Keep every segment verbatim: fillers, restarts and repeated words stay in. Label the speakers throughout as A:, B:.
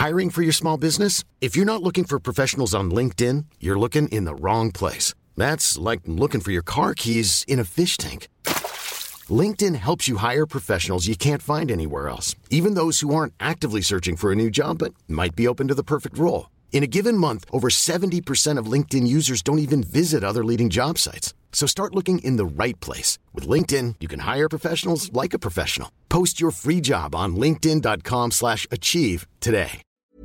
A: Hiring for your small business? If you're not looking for professionals on LinkedIn, you're looking in the wrong place. That's like looking for your car keys in a fish tank. LinkedIn helps you hire professionals you can't find anywhere else, even those who aren't actively searching for a new job but might be open to the perfect role. In a given month, over seventy percent of LinkedIn users don't even visit other leading job sites. So start looking in the right place. With LinkedIn, you can hire professionals like a professional. Post your free job on linkedin.com slash achieve today.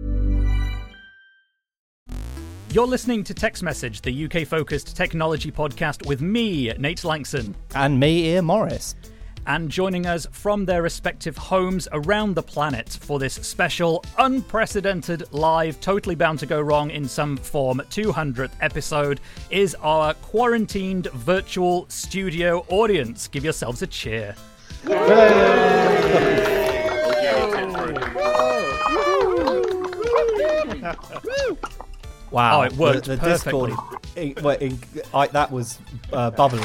B: You're listening to Text Message, the U K-focused technology podcast with me, Nate Langson.
C: And me, Ian Morris.
B: And joining us from their respective homes around the planet for this special, unprecedented, live, totally bound to go wrong in some form, two hundredth episode is our quarantined virtual studio audience. Give yourselves a cheer.
C: Wow.
B: Oh, it worked
C: the, the
B: perfectly.
C: Discord, it, well, it, I, that was uh, bubbly.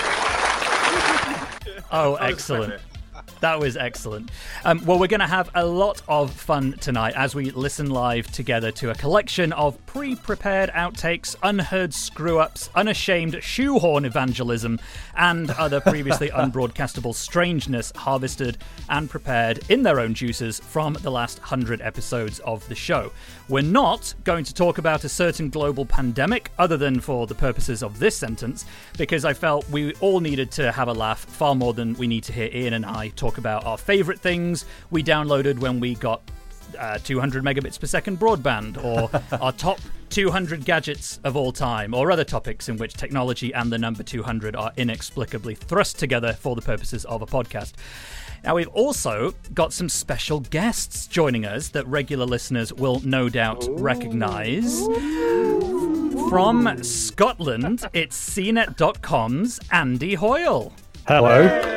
B: Oh, excellent. That was excellent. Um, well, we're going to have a lot of fun tonight as we listen live together to a collection of pre-prepared outtakes, unheard screw-ups, unashamed shoehorn evangelism, and other previously unbroadcastable strangeness harvested and prepared in their own juices from the last hundred episodes of the show. We're not going to talk about a certain global pandemic, other than for the purposes of this sentence, because I felt we all needed to have a laugh far more than we need to hear Ian and I talk about our favourite things we downloaded when we got uh, two hundred megabits per second broadband, or our top two hundred gadgets of all time, or other topics in which technology and the number two hundred are inexplicably thrust together for the purposes of a podcast. Now, we've also got some special guests joining us that regular listeners will no doubt recognise. From Scotland, it's C net dot com's Andy Hoyle.
D: Hello.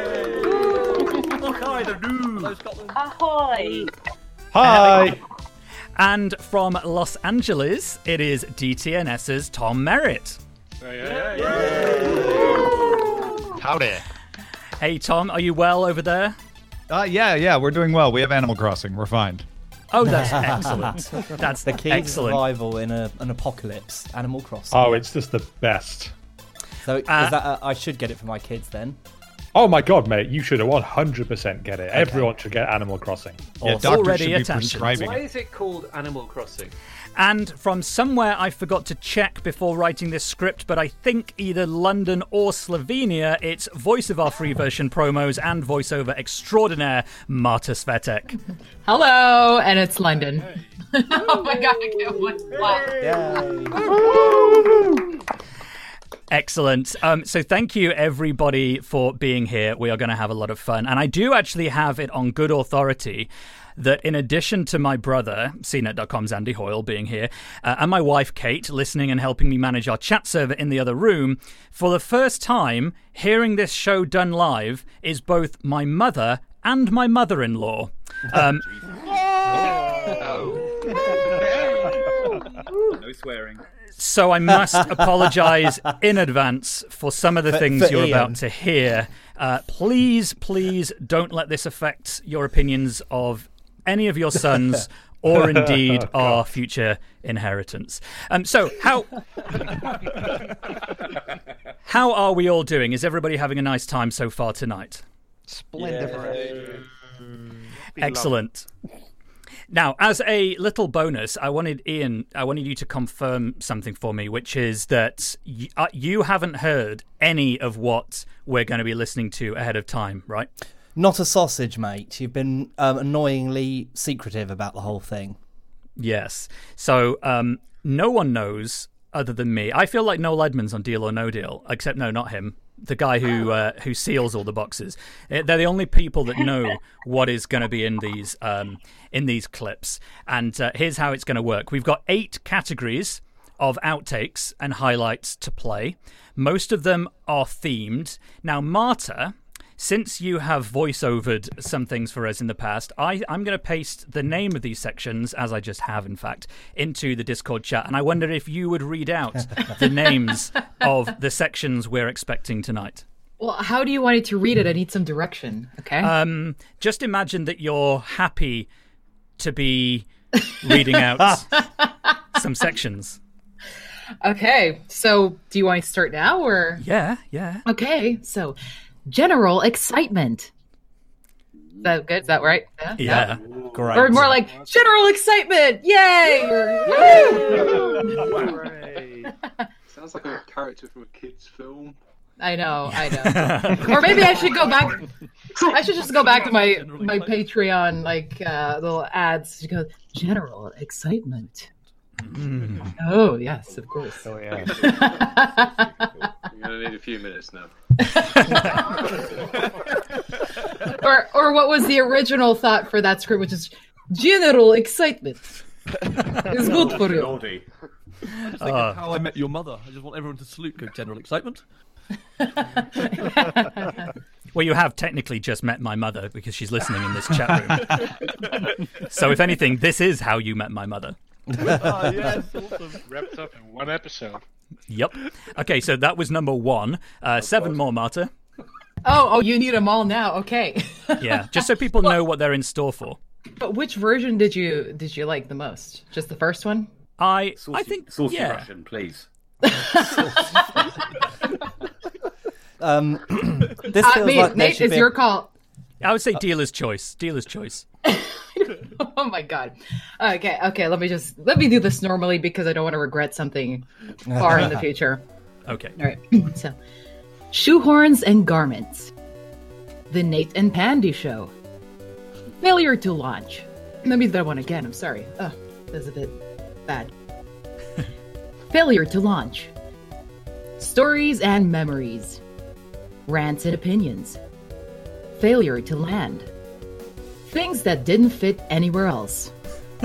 E: Ahoy!
D: Hi.
B: And from Los Angeles, it is D T N S's Tom Merritt.
F: Howdy.
B: Hey, Tom, are you well over there?
D: Uh, yeah, yeah, we're doing well. We have Animal Crossing. We're fine.
B: Oh, that's excellent. That's
C: The key to
B: excellent.
C: survival in a, an apocalypse, Animal Crossing.
G: Oh, it's just the best.
C: So is
B: Uh,
C: that a, I should get it for my kids then?
G: Oh my god, mate, you should one hundred percent get it. Okay. Everyone should get Animal Crossing.
D: Yeah,
B: Awesome.
D: doctors
B: Already
D: should be
B: attention.
D: prescribing
F: Why
D: it.
F: is it called Animal Crossing?
B: And from somewhere I forgot to check before writing this script, but I think either London or Slovenia, it's voice of our free version promos and voiceover extraordinaire, Marta Svetek.
E: Hello, and it's London. Oh my god, I can't wait. Wow.
C: Yay.
B: Excellent. Um, so thank you, everybody, for being here. We are going to have a lot of fun. And I do actually have it on good authority that in addition to my brother, C net dot com's Andy Hoyle, being here, uh, and my wife, Kate, listening and helping me manage our chat server in the other room, for the first time, hearing this show done live is both my mother and my mother-in-law. Um,
F: No swearing.
B: So I must apologise in advance for some of the
C: For-
B: things
C: for
B: you're
C: Ian.
B: about to hear. Uh, please, please don't let this affect your opinions of any of your sons or indeed our future inheritance. Um, so how how are we all doing? Is everybody having a nice time so far tonight?
D: Splendid.
B: Excellent. Now, as a little bonus, I wanted Ian, I wanted you to confirm something for me, which is that y- uh, you haven't heard any of what we're going to be listening to ahead of time, right?
C: Not a sausage, mate. You've been um, annoyingly secretive about the whole thing.
B: Yes. So um, no one knows other than me. I feel like Noel Edmonds on Deal or No Deal, except no, not him. The guy who uh, who seals all the boxes. They're the only people that know what is going to be in these um, in these clips. And uh, here's how it's going to work. We've got eight categories of outtakes and highlights to play. Most of them are themed. Now, Marta, since you have voice-overed some things for us in the past, I, I'm going to paste the name of these sections, as I just have, in fact, into the Discord chat. And I wonder if you would read out the names of the sections we're expecting tonight.
E: Well, how do you want it to read it? I need some direction, okay?
B: Um, just imagine that you're happy to be reading out some sections.
E: Okay, so do you want to start now or?
B: Yeah, yeah.
E: Okay, so general excitement. Is that good? Is that right? Yeah.
B: Yeah.
C: Great.
E: Or more like general excitement! Yay!
F: Hooray.
H: Sounds like a character from a kid's film.
E: I know, I know. Or maybe I should go back. I should just go back to my my Patreon like uh, little ads to go general excitement.
B: Mm.
E: Oh yes, of course.
G: Oh yeah.
H: You're gonna need a few minutes now.
E: or or what was the original thought for that script, which is general excitement is good for you.
F: Naughty.
B: Uh,
I: How I Met Your Mother. I just want everyone to salute go general excitement.
B: Well, you have technically just met my mother because she's listening in this chat room. So, if anything, this is how you met my mother.
I: Oh, yes, awesome.
F: Wrapped up in one episode.
B: Yep. Okay, so that was number one. Uh, seven more, Marta.
E: Oh, oh, you need them all now. Okay.
B: Yeah, just so people know what they're in store for.
E: But which version did you did you like the most? Just the first one?
B: I
F: Saucy,
B: I think
F: saucy
B: yeah.
F: Russian, please.
C: Um, this
E: Uh,
C: feels
E: me,
C: like there
E: Nate,
C: should
E: it's
C: be a-
E: your call.
B: I would say dealer's choice. Dealer's choice.
E: Oh my god. Okay, okay. Let me just let me do this normally because I don't want to regret something far in the future.
B: Okay.
E: All right. So, shoehorns and garments. The Nate and Pandy Show. Failure to launch. Let me do that one again. I'm sorry. Oh, that's a bit bad. Failure to launch. Stories and memories. Rants and opinions. Failure to land. Things that didn't fit anywhere else.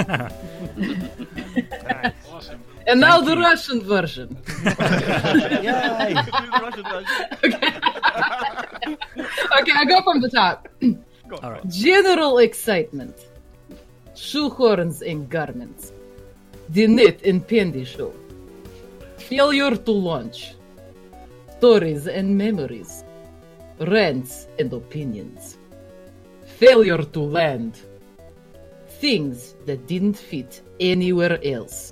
F: Awesome.
E: And now the Russian version.
C: Yay!
E: Okay. Okay, I go from the top.
B: All right.
E: General excitement. Shoehorns and garments. The Nate and Pandy Show. Failure to launch. Stories and memories. Rants and opinions. Failure to land. Things that didn't fit anywhere else.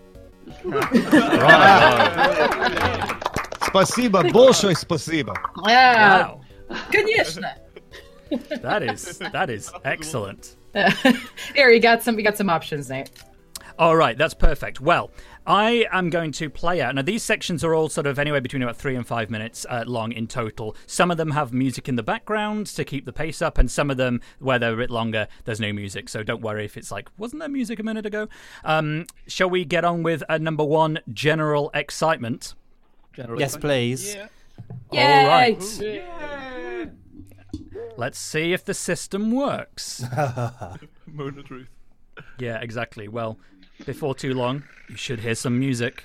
D: Спасибо, большое спасибо.
E: Yeah.
B: Wow.
E: Конечно.
B: That is that is excellent.
E: Here, you got some. You got some options, Nate.
B: All right, that's perfect. Well, I am going to play out. Now, these sections are all sort of anywhere between about three and five minutes uh, long in total. Some of them have music in the background to keep the pace up, and some of them, where they're a bit longer, there's no music. So don't worry if it's like, wasn't there music a minute ago? Um, shall we get on with uh, number one, general excitement?
I: General
C: Yes, please.
E: Yay!
B: All right. Let's see if the system works.
I: Moment of truth.
B: Yeah, exactly. Well, before too long, you should hear some music.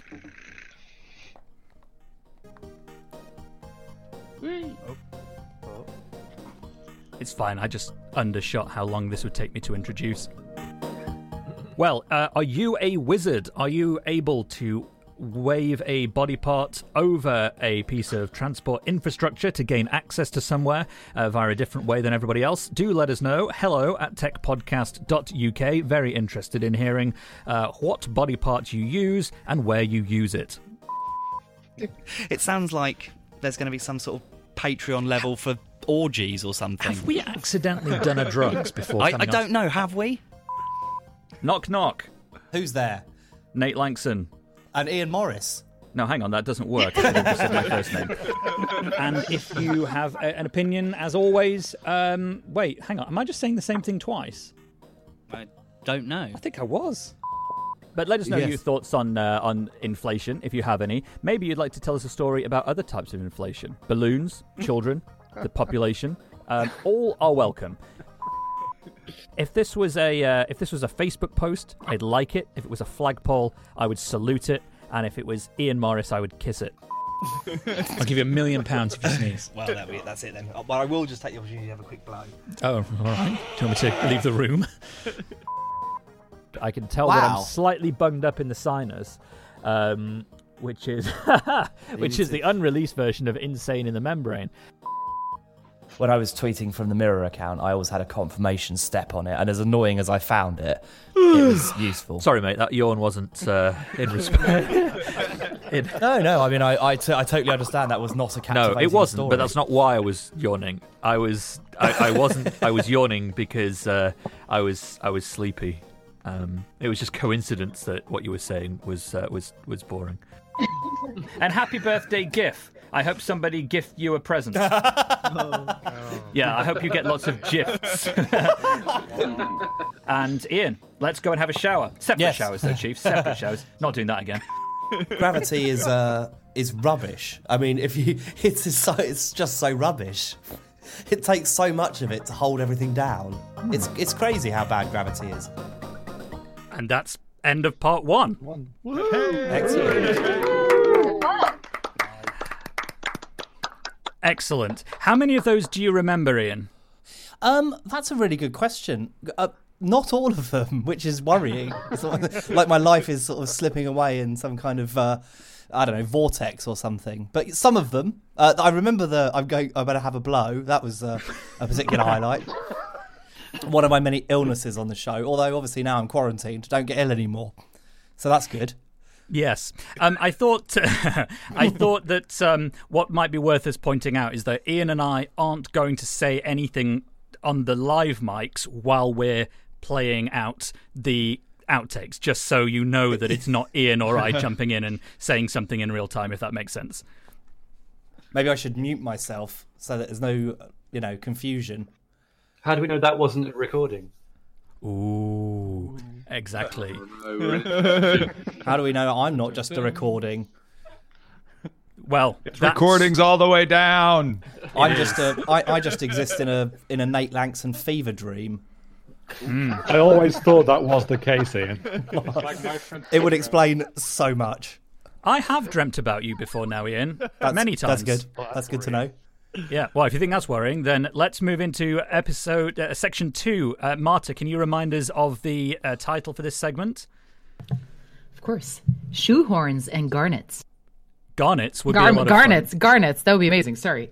B: It's fine, I just undershot how long this would take me to introduce. Well, uh, are you a wizard? Are you able to wave a body part over a piece of transport infrastructure to gain access to somewhere uh, via a different way than everybody else? Do let us know. Hello at tech podcast dot U K. Very interested in hearing uh, what body part you use and where you use it.
J: It sounds like there's going to be some sort of Patreon level for orgies or something.
B: Have we accidentally done a drugs before?
J: I, I
B: coming on?
J: don't know, have we?
B: Knock, knock.
C: Who's there?
B: Nate Langston.
C: And Ian Morris.
B: No, hang on, that doesn't work. I just said my first name. And if you have a, an opinion, as always, um, wait, hang on. Am I just saying the same thing twice?
J: I don't know.
B: I think I was. But let us know
C: Yes.
B: your thoughts on uh, on inflation, if you have any. Maybe you'd like to tell us a story about other types of inflation. Balloons, children, the population. Um, all are welcome. If this was a uh, if this was a Facebook post, I'd like it. If it was a flagpole, I would salute it. And if it was Ian Morris, I would kiss it. I'll give you a million pounds if you sneeze.
J: Well, that, that's it then. Well, I will just take the opportunity to have a quick blow.
B: Oh, all right. Do you want me to leave the room? I can tell that
C: Wow.
B: I'm slightly bunged up in the sinus, um, which is which is the unreleased version of Insane in the Membrane.
C: when I was tweeting from the Mirror account, I always had a confirmation step on it, and as annoying as I found it, it was useful.
B: Sorry, mate, that yawn wasn't uh, in respect. in...
C: No, no, I mean, I, I, t- I totally understand that was not a captivating
B: No, it wasn't,
C: story.
B: but that's not why I was yawning. I was, I, I wasn't, I was yawning because uh, I was, I was sleepy. Um, it was just coincidence that what you were saying was uh, was was boring. And happy birthday, GIF. I hope somebody gifted you a present. oh. Yeah, I hope you get lots of gifts. And Ian, let's go and have a shower. Separate
C: Yes.
B: showers, though, Chief. Separate showers. Not doing that again.
C: Gravity is uh, is rubbish. I mean, if you it's so it's just so rubbish. It takes so much of it to hold everything down. It's it's crazy how bad gravity is.
B: And that's end of part one.
G: One.
C: Excellent.
B: Excellent. How many of those do you remember, Ian?
C: Um, that's a really good question. Uh, not all of them, which is worrying. It's like, like my life is sort of slipping away in some kind of, uh, I don't know, vortex or something. But some of them, uh, I remember the I'm going. I better have a blow. That was uh, a particular highlight. One of my many illnesses on the show. Although obviously now I'm quarantined, don't get ill anymore, so that's good.
B: Yes, um, I thought I thought that um, what might be worth us pointing out is that Ian and I aren't going to say anything on the live mics while we're playing out the outtakes, just so you know that it's not Ian or I jumping in and saying something in real time, if that makes sense.
C: Maybe I should mute myself so that there's no, you know, confusion.
H: How do we know that wasn't a recording?
B: Ooh, exactly.
C: How do we know I'm not just a recording?
B: Well,
D: it's recordings all the way down.
C: I'm just a. I, I just exist in a in a Nate Langson fever dream.
G: Mm. I always thought that was the case, Ian.
F: Like my friend
C: It would explain so much.
B: I have dreamt about you before now, Ian.
C: That's,
B: Many times.
C: That's good. That's good to know.
B: Yeah, well, if you think that's worrying, then let's move into episode uh, section two. Uh, Marta, can you remind us of the uh, title for this segment?
E: Of course. Shoehorns and garnets.
B: Garnets would
E: Gar-
B: be a lot
E: garnets,
B: of fun.
E: garnets. That would be amazing. Sorry.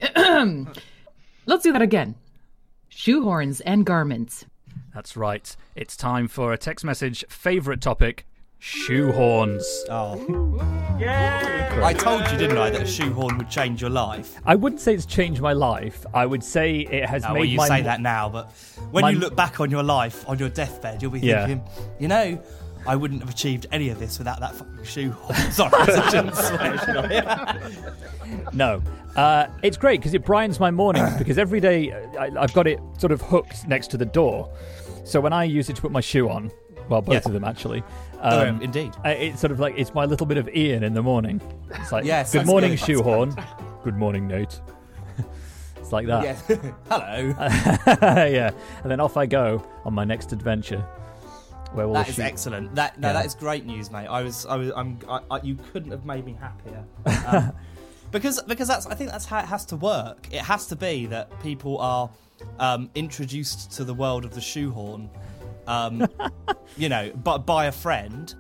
E: Let's do that again. Shoehorns and garments.
B: That's right. It's time for a text message favourite topic, shoehorns.
C: Oh. Yeah. I told you, didn't I, that a shoehorn would change your life?
B: I wouldn't say it's changed my life. I would say it has
C: No,
B: made
C: well, you
B: my...
C: say that now, but when
B: my...
C: you look back on your life, on your deathbed, you'll be
B: Yeah.
C: thinking, you know, I wouldn't have achieved any of this without that fucking shoehorn. Sorry, I shouldn't swear, should I?
B: No. Uh, it's great because it brightens my mornings because every day I, I've got it sort of hooked next to the door. So when I use it to put my shoe on, well, both
C: Yes.
B: of them actually.
C: Oh,
B: Um,
C: indeed.
B: I- It's sort of like, it's my little bit of Ian in the morning. It's like,
C: Yes,
B: good
C: that's
B: morning,
C: good.
B: shoehorn. Good morning, Nate. It's like that.
C: Yeah. Hello.
B: Yeah. And then off I go on my next adventure. Where will
C: That
B: the
C: is
B: shoe-
C: excellent. That no,
B: Yeah.
C: that is great news, mate. I was, I was, I'm, I, I, you couldn't have made me happier. Um, because, because that's, I think that's how it has to work. It has to be that people are um, introduced to the world of the shoehorn, um, you know, but by a friend.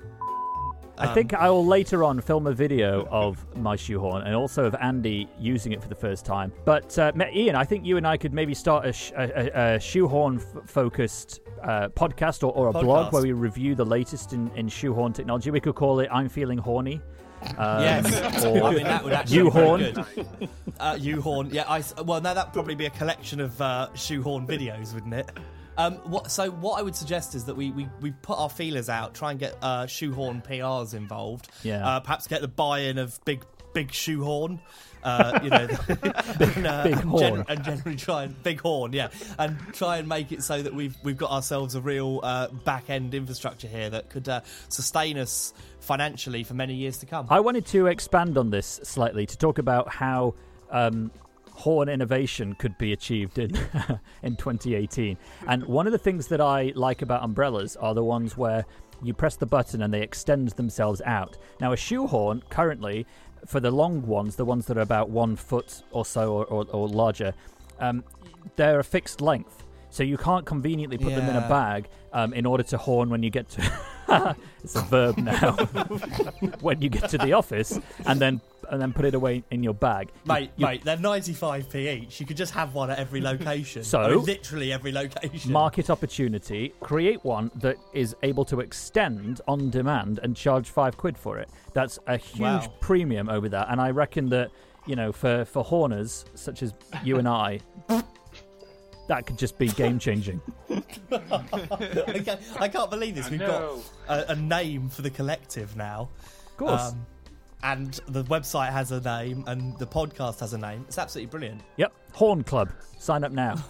B: I think I will later on film a video of my shoehorn and also of Andy using it for the first time. But uh, Ian, I think you and I could maybe start a, sh- a, a shoehorn-focused uh, podcast or, or a
C: Podcast.
B: blog where we review the latest in, in shoehorn technology. We could call it "I'm Feeling Horny." Um,
C: Yes,
B: or
C: I mean that would actually
B: U-horn.
C: be very good. Uh, U-horn, yeah. I, well, no, that'd probably be a collection of uh, shoehorn videos, wouldn't it? Um, what, so what I would suggest is that we, we, we put our feelers out, try and get uh, shoehorn P Rs involved.
B: Yeah.
C: Uh, perhaps get the buy-in of big big shoehorn. Uh, you know, and, uh,
B: big
C: and
B: horn.
C: gen- and generally try and big horn, yeah, and try and make it so that we've we've got ourselves a real uh, back end infrastructure here that could uh, sustain us financially for many years to come.
B: I wanted to expand on this slightly to talk about how um, horn innovation could be achieved in in twenty eighteen. And one of the things that I like about umbrellas are the ones where you press the button and they extend themselves out. Now, a shoehorn currently, for the long ones, the ones that are about one foot or so or, or, or larger, um, they're a fixed length. So you can't conveniently put them in a
C: Yeah.
B: bag um, in order to horn when you get to It's a verb now. When you get to the office and then and then put it away in your bag.
C: Mate,
B: You-
C: mate, they're ninety-five p each. You could just have one at every location.
B: So-
C: I mean, literally every location.
B: Market opportunity, create one that is able to extend on demand and charge five quid for it. That's a huge
C: Wow.
B: premium over that. And I reckon that, you know, for, for horners such as you and I, that could just be game changing.
C: I, can't, I can't believe this. We've
F: know.
C: got a, a name for the collective now.
B: Of course.
C: Um, and the website has a name and the podcast has a name. It's absolutely brilliant.
B: Yep. Horn Club. Sign up now.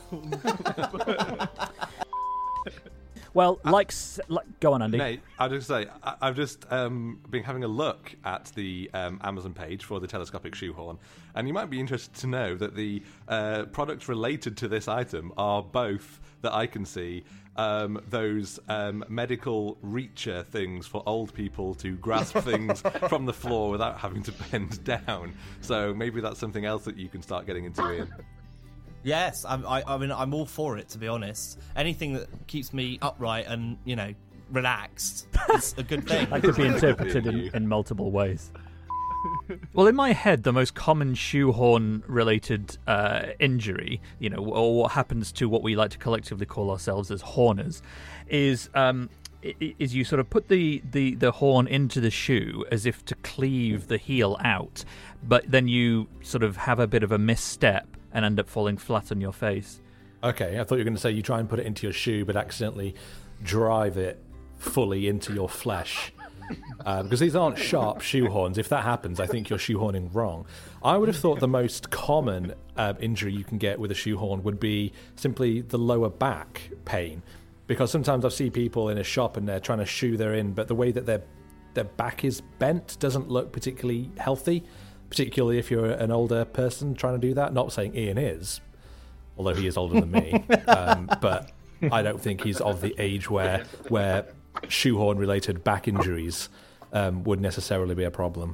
B: Well, like, s- like, go on, Andy.
K: Nate, I'll just say, I- I've just um, been having a look at the um, Amazon page for the telescopic shoehorn, and you might be interested to know that the uh, products related to this item are both, that I can see, um, those um, medical reacher things for old people to grasp things from the floor without having to bend down. So maybe that's something else that you can start getting into, Ian.
C: Yes, I'm, I, I mean, I'm all for it, to be honest. Anything that keeps me upright and, you know, relaxed is a good thing.
B: That could be interpreted in, in multiple ways. Well, in my head, the most common shoehorn-related uh, injury, you know, or what happens to what we like to collectively call ourselves as horners, is um, i- i- is you sort of put the, the, the horn into the shoe as if to cleave the heel out, but then you sort of have a bit of a misstep and end up falling flat on your face.
G: Okay, I thought you were going to say you try and put it into your shoe, but accidentally drive it fully into your flesh. Uh, because these aren't sharp shoehorns. If that happens, I think you're shoehorning wrong. I would have thought the most common uh, injury you can get with a shoehorn would be simply the lower back pain. Because sometimes I see people in a shop and they're trying to shoe their in, but the way that their their back is bent doesn't look particularly healthy, particularly if you're an older person trying to do that. Not saying Ian is, although he is older than me, um, but I don't think he's of the age where where shoehorn-related back injuries um, would necessarily be a problem.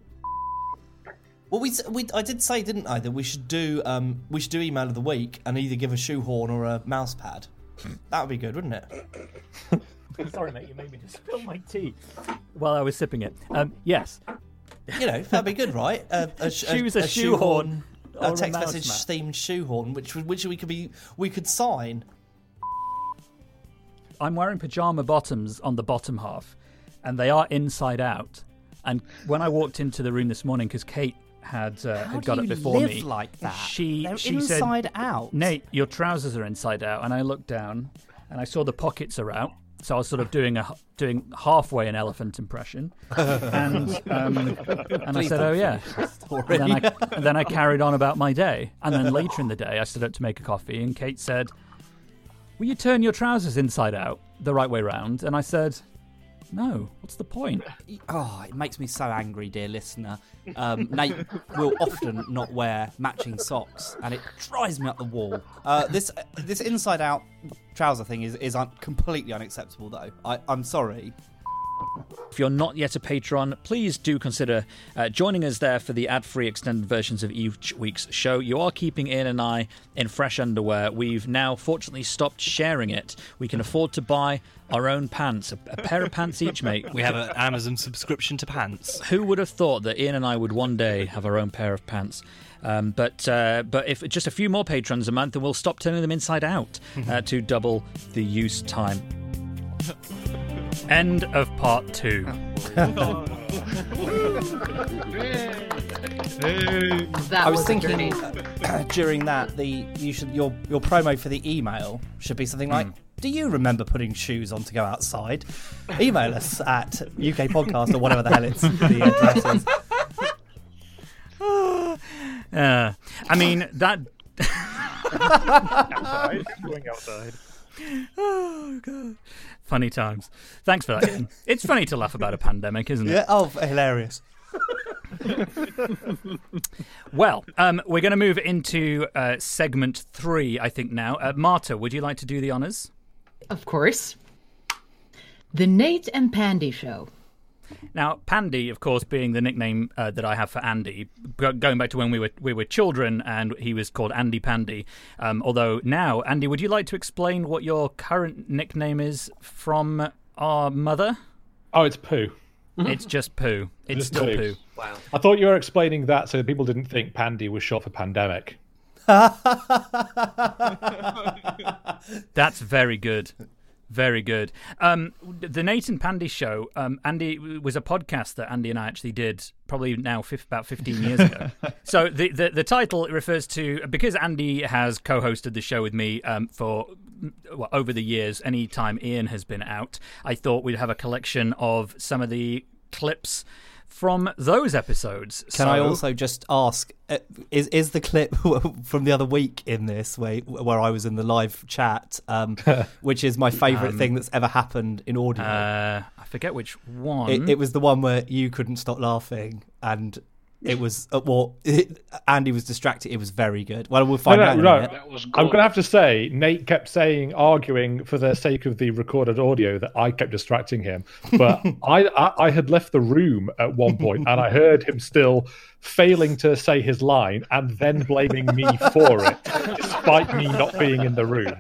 C: Well, we, we I did say, didn't I, that we should do um we should do email of the week and either give a shoehorn or a mouse pad. That would be good, wouldn't it?
B: Sorry, mate, you made me just spill my tea while I was sipping it. Um, yes.
C: You know, that'd be good, right? A, a, sh-
B: Choose a shoehorn or
C: a
B: a
C: text
B: mouse
C: message
B: mat.
C: themed shoehorn, which which we could be we could sign.
B: I'm wearing pajama bottoms on the bottom half, and they are inside out. And when I walked into the room this morning, because Kate had uh,
C: How
B: had
C: do
B: got
C: you
B: it before
C: live
B: me,
C: like that?
B: she
C: They're
B: she
C: inside
B: said,
C: out.
B: Nate, your trousers are inside out. And I looked down, and I saw the pockets are out. So I was sort of doing a doing halfway an elephant impression, and um, and I said, "Oh yeah." And then I, and then I carried on about my day, and then later in the day, I stood up to make a coffee, and Kate said, "Will you turn your trousers inside out the right way round?" And I said, "No. What's the point?"
L: Oh, it makes me so angry, dear listener. Um, Nate will often not wear matching socks, and it drives me up the wall.
C: Uh, this this inside out trouser thing is is un- completely unacceptable, though. I, I'm sorry.
M: If you're not yet a patron, please do consider uh, joining us there for the ad-free extended versions of each week's show. You are keeping Ian and I in fresh underwear. We've now fortunately stopped sharing it. We can afford to buy our own pants, a, a pair of pants each, mate.
J: We have an Amazon subscription to pants.
M: Who would have thought that Ian and I would one day have our own pair of pants? Um, but uh, but if just a few more patrons a month, then we'll stop turning them inside out uh, to double the use time.
B: End of part two.
E: That
C: I was,
E: was a
C: thinking
E: journey.
C: uh, during that the you should your your promo for the email should be something like, "Do you remember putting shoes on to go outside?" Email us at U K Podcast or whatever the hell it's the address is.
B: Uh, I mean that.
G: Outside. Going outside.
B: Oh god, funny times. Thanks for that, Ian. It's funny to laugh about a pandemic, isn't it?
C: Yeah. Oh, hilarious.
B: Well, um, we're going to move into uh, segment three, I think now. Uh, Marta, would you like to do the honours?
E: Of course. The Nate and Pandy Show.
B: Now, Pandy, of course, being the nickname uh, that I have for Andy, go- going back to when we were we were children, and he was called Andy Pandy. Um, although now, Andy, would you like to explain what your current nickname is from our mother?
G: Oh, it's poo.
B: It's just poo. It's
G: Just
B: still
G: poo.
B: poo.
H: Wow.
G: I thought you were explaining that so that people didn't think pandy was short for pandemic.
B: That's very good. Very good. Um, the Nate and Pandy show, um, Andy was a podcast that Andy and I actually did probably now fif- about fifteen years ago. So the, the, the title refers to, because Andy has co-hosted the show with me um, for well, over the years, any time Ian has been out, I thought we'd have a collection of some of the clips from those episodes.
C: Can
B: so,
C: I also just ask, uh, is is the clip from the other week in this, where, where I was in the live chat, um, which is my favourite
B: Um,
C: thing that's ever happened in audio?
B: Uh, I forget which one.
C: It, it was the one where you couldn't stop laughing, and it was, uh, well, it, Andy was distracted. It was very good. Well, we'll find
G: No, no,
C: out in
G: no.
C: a minute.
F: That was
G: I'm
F: good.
G: going to have to say, Nate kept saying, arguing for the sake of the recorded audio, that I kept distracting him. But I, I, I had left the room at one point, and I heard him still failing to say his line and then blaming me for it, despite me not being in the room.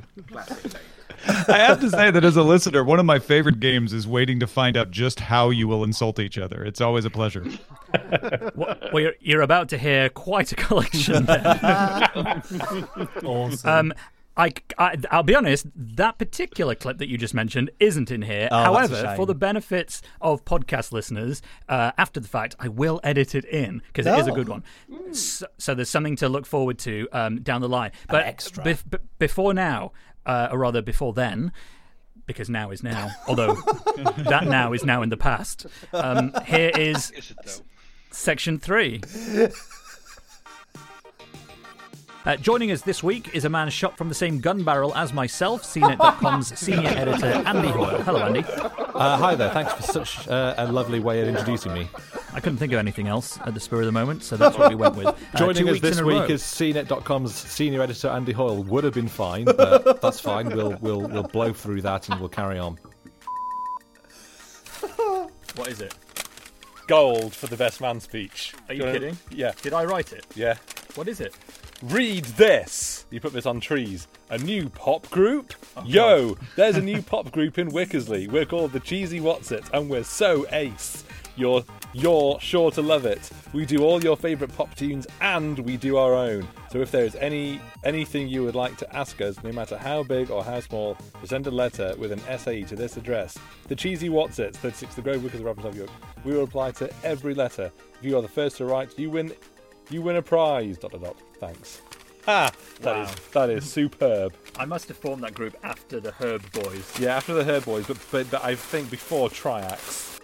D: I have to say that as a listener, one of my favorite games is waiting to find out just how you will insult each other. It's always a pleasure.
B: Well, you're, you're about to hear quite a collection there.
C: Awesome.
B: Um, I, I, I'll be honest, that particular clip that you just mentioned isn't in here.
C: Oh, that's a
B: However,
C: shame.
B: for the benefits of podcast listeners, uh, after the fact, I will edit it in because it is a
C: Oh.
B: good one. So, so there's something to look forward to um, down the line. But
C: extra.
B: bef- b- before now, uh, or rather before then, because now is now, although that now is now in the past, um, here is
F: Is it though?
B: section three. Uh, joining us this week is a man shot from the same gun barrel as myself, C net dot com's senior editor, Andy Hoyle. Hello, Andy.
G: Uh, hi there. Thanks for such uh, a lovely way of introducing me.
B: I couldn't think of anything else at the spur of the moment, so that's what we went with. Uh,
G: Joining
B: two
G: us
B: weeks
G: this
B: in a
G: week
B: row.
G: is C net dot com's senior editor, Andy Hoyle. Would have been fine, but that's fine. We'll we'll we'll blow through that and we'll carry on.
B: What is it?
G: Gold for the best man speech.
B: Are you
G: Do wanna-
B: kidding?
G: Yeah.
B: Did I write it?
G: Yeah.
B: What is it?
G: Read this. You put this on trees. A new pop group? Yo, there's a new pop group in Wickersley. We're called the Cheesy Whatsits, and we're so ace. You're you're sure to love it. We do all your favourite pop tunes, and we do our own. So if there is any anything you would like to ask us, no matter how big or how small, just send a letter with an S A E to this address: the Cheesy Whatsits, thirty-six The Grove, Wickersley, Roberts of York. We will reply to every letter. If you are the first to write, you win. You win a prize. Dot dot dot. Thanks. Ah, that is
B: Wow.
G: that is superb.
B: I must have formed that group after the Herb Boys.
G: Yeah, after the Herb Boys, but, but, but I think before Triax.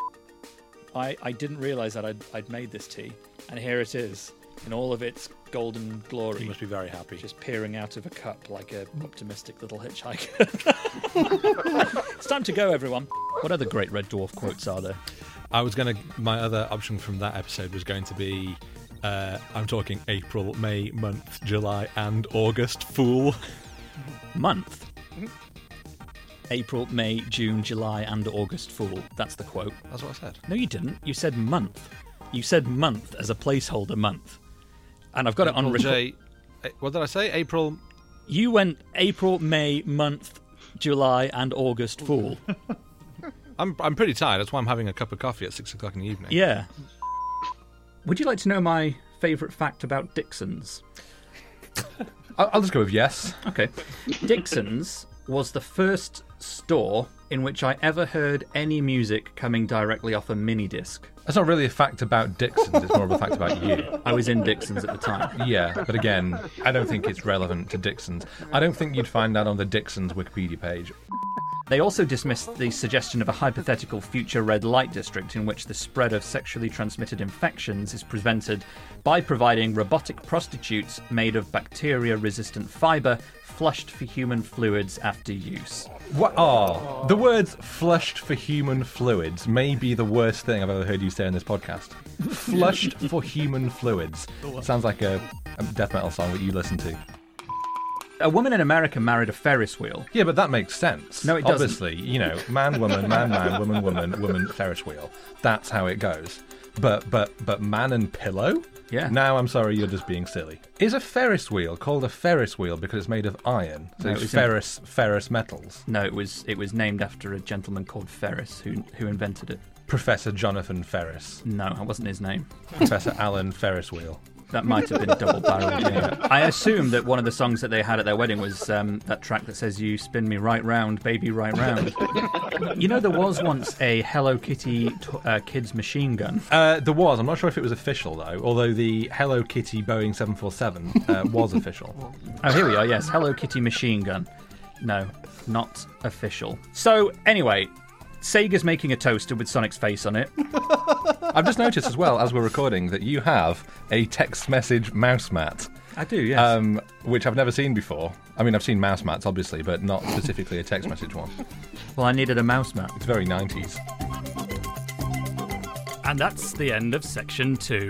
M: I, I didn't realise that I'd, I'd made this tea, and here it is in all of its golden glory.
G: You must be very happy.
M: Just peering out of a cup like a optimistic little hitchhiker. It's time to go, everyone. What other great Red Dwarf quotes are there?
G: I was going to. My other option from that episode was going to be. Uh, I'm talking April, May, month, July, and August. Fool.
M: Month. April, May, June, July, and August Fool. That's the quote.
G: That's what I said.
M: No, you didn't. You said month. You said month as a placeholder month. And I've got it on
G: April,
M: record.
G: J- eh, What did I say? April.
M: You went April, May, month, July, and August Fool.
G: I'm I'm pretty tired. That's why I'm having a cup of coffee at six o'clock in the evening.
M: Yeah.
B: Would you like to know my favourite fact about Dixon's?
N: I'll, I'll just go with yes.
B: Okay. Dixon's was the first store in which I ever heard any music coming directly off a mini disc.
N: That's not really a fact about Dixon's, it's more of a fact about you.
B: I was in Dixon's at the time.
N: Yeah, but again, I don't think it's relevant to Dixon's. I don't think you'd find that on the Dixon's Wikipedia page.
B: They also dismissed the suggestion of a hypothetical future red light district in which the spread of sexually transmitted infections is prevented by providing robotic prostitutes made of bacteria-resistant fibre flushed for human fluids after use.
N: What? Oh, the words flushed for human fluids may be the worst thing I've ever heard you say in this podcast. Flushed for human fluids. Sounds like a, a death metal song that you listen to.
B: A woman in America married a Ferris wheel.
N: Yeah, but that makes sense.
B: No, it doesn't.
N: Obviously, you know, man, woman, man, man, woman, woman, woman, Ferris wheel. That's how it goes. But but but man and pillow?
B: Yeah.
N: Now I'm sorry, you're just being silly. Is a Ferris wheel called a Ferris wheel because it's made of iron? So
B: No,
N: it's
B: it was
N: ferrous ferrous metals.
B: No, it was it was named after a gentleman called Ferris who who invented it.
N: Professor Jonathan Ferris.
B: No, that wasn't his name.
N: Professor Alan Ferris wheel.
B: That might have been double barreled. Yeah. I assume that one of the songs that they had at their wedding was um, that track that says "You spin me right round, baby, right round." You know, there was once a Hello Kitty t- uh, kids machine gun.
N: Uh, there was. I'm not sure if it was official though. Although the Hello Kitty Boeing seven forty-seven uh, was official.
B: Oh, here we are. Yes, Hello Kitty machine gun. No, not official. So anyway, Sega's making a toaster with Sonic's face on it.
N: I've just noticed as well, as we're recording, that you have a text message mouse mat.
B: I do, yes.
N: Um, which I've never seen before. I mean, I've seen mouse mats, obviously, but not specifically a text message one.
B: Well, I needed a mouse mat.
N: It's very nineties.
B: And that's the end of section two.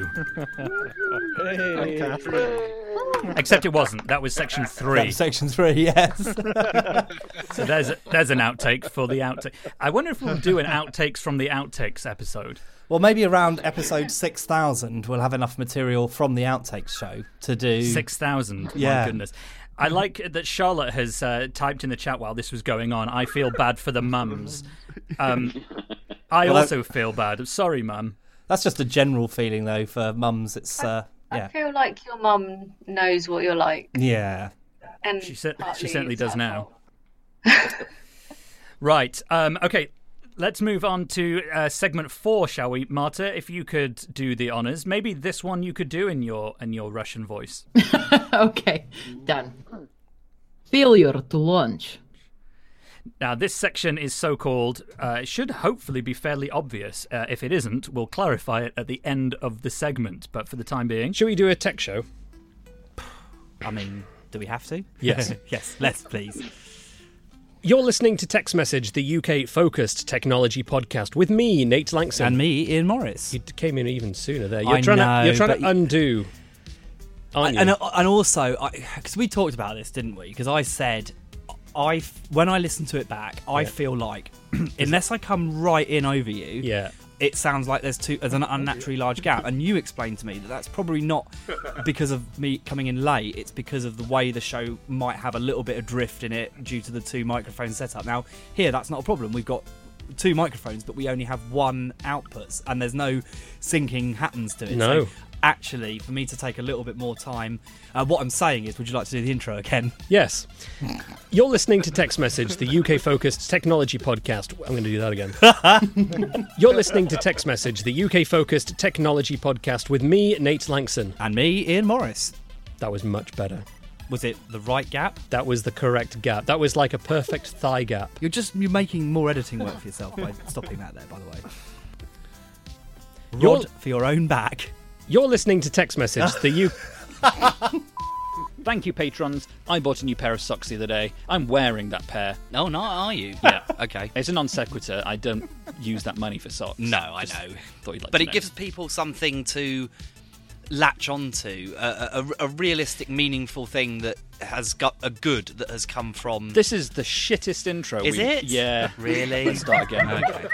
B: Except it wasn't. That was section three.
C: That was section three, yes.
B: So there's a, there's an outtake for the outtake. I wonder if we'll do an outtakes from the outtakes episode.
C: Well, maybe around episode six thousand, we'll have enough material from the outtakes show to do...
B: six thousand?
C: Yeah.
B: My goodness. I like that Charlotte has uh, typed in the chat while this was going on, I feel bad for the mums. Um, I
C: Well,
B: also feel bad. Sorry, mum.
C: That's just a general feeling, though, for mums. It's, uh,
O: I
C: yeah.
O: feel like your mum knows what you're like.
C: Yeah.
O: And
B: She, cer-
O: partly
B: she certainly
O: it's
B: does
O: her
B: now.
O: fault.
B: Right. Um, okay. Let's move on to uh, segment four, shall we, Marta? If you could do the honors, maybe this one you could do in your in your Russian voice.
E: Okay, done. Failure to launch.
B: Now, this section is so-called. Uh, it should hopefully be fairly obvious. Uh, if it isn't, we'll clarify it at the end of the segment. But for the time being,
P: should we do a tech show?
L: I mean, do we have to?
P: Yes.
L: Yes, let's please.
P: You're listening to Text Message, the U K-focused technology podcast, with me, Nate Langson.
L: And me, Ian Morris.
P: You came in even sooner there. You're
L: I
P: trying
L: know,
P: to, you're trying to
L: but-
P: undo, aren't you?
L: And, and also, because we talked about this, didn't we? Because I said, I when I listen to it back, I
P: Yeah.
L: feel like, unless I come right in over you,
P: yeah.
L: it sounds like there's too there's an unnaturally large gap. And you explained to me that that's probably not because of me coming in late. It's because of the way the show might have a little bit of drift in it due to the two microphone setup. Now, here, that's not a problem. We've got two microphones, but we only have one output, and there's no syncing happens to it.
P: No.
L: So actually, for me to take a little bit more time, uh, what I'm saying is, would you like to do the intro again?
P: Yes. You're listening to Text Message, the U K-focused technology podcast. I'm going to do that again. You're listening to Text Message, the U K-focused technology podcast, with me, Nate Langson.
L: And me, Ian Morris.
P: That was much better.
L: Was it the right gap?
P: That was the correct gap. That was like a perfect thigh gap.
L: You're just you're making more editing work for yourself by stopping that there, by the way. Rod
P: You're-
L: for your own back.
P: You're listening to Text Message, the U...
M: Thank you, patrons. I bought a new pair of socks the other day. I'm wearing that pair.
J: Oh, no, are you?
M: Yeah.
J: Okay.
M: It's a non sequitur. I don't use that money for socks.
J: No, I
M: Just
J: know.
M: Thought you'd like
J: But
M: to
J: it
M: know.
J: gives people something to latch onto, a, a, a realistic, meaningful thing that has got a good that has come from.
M: This is the shittest intro.
J: Is
M: we-
J: it?
M: Yeah.
J: Really?
M: Let's start again.
J: Okay.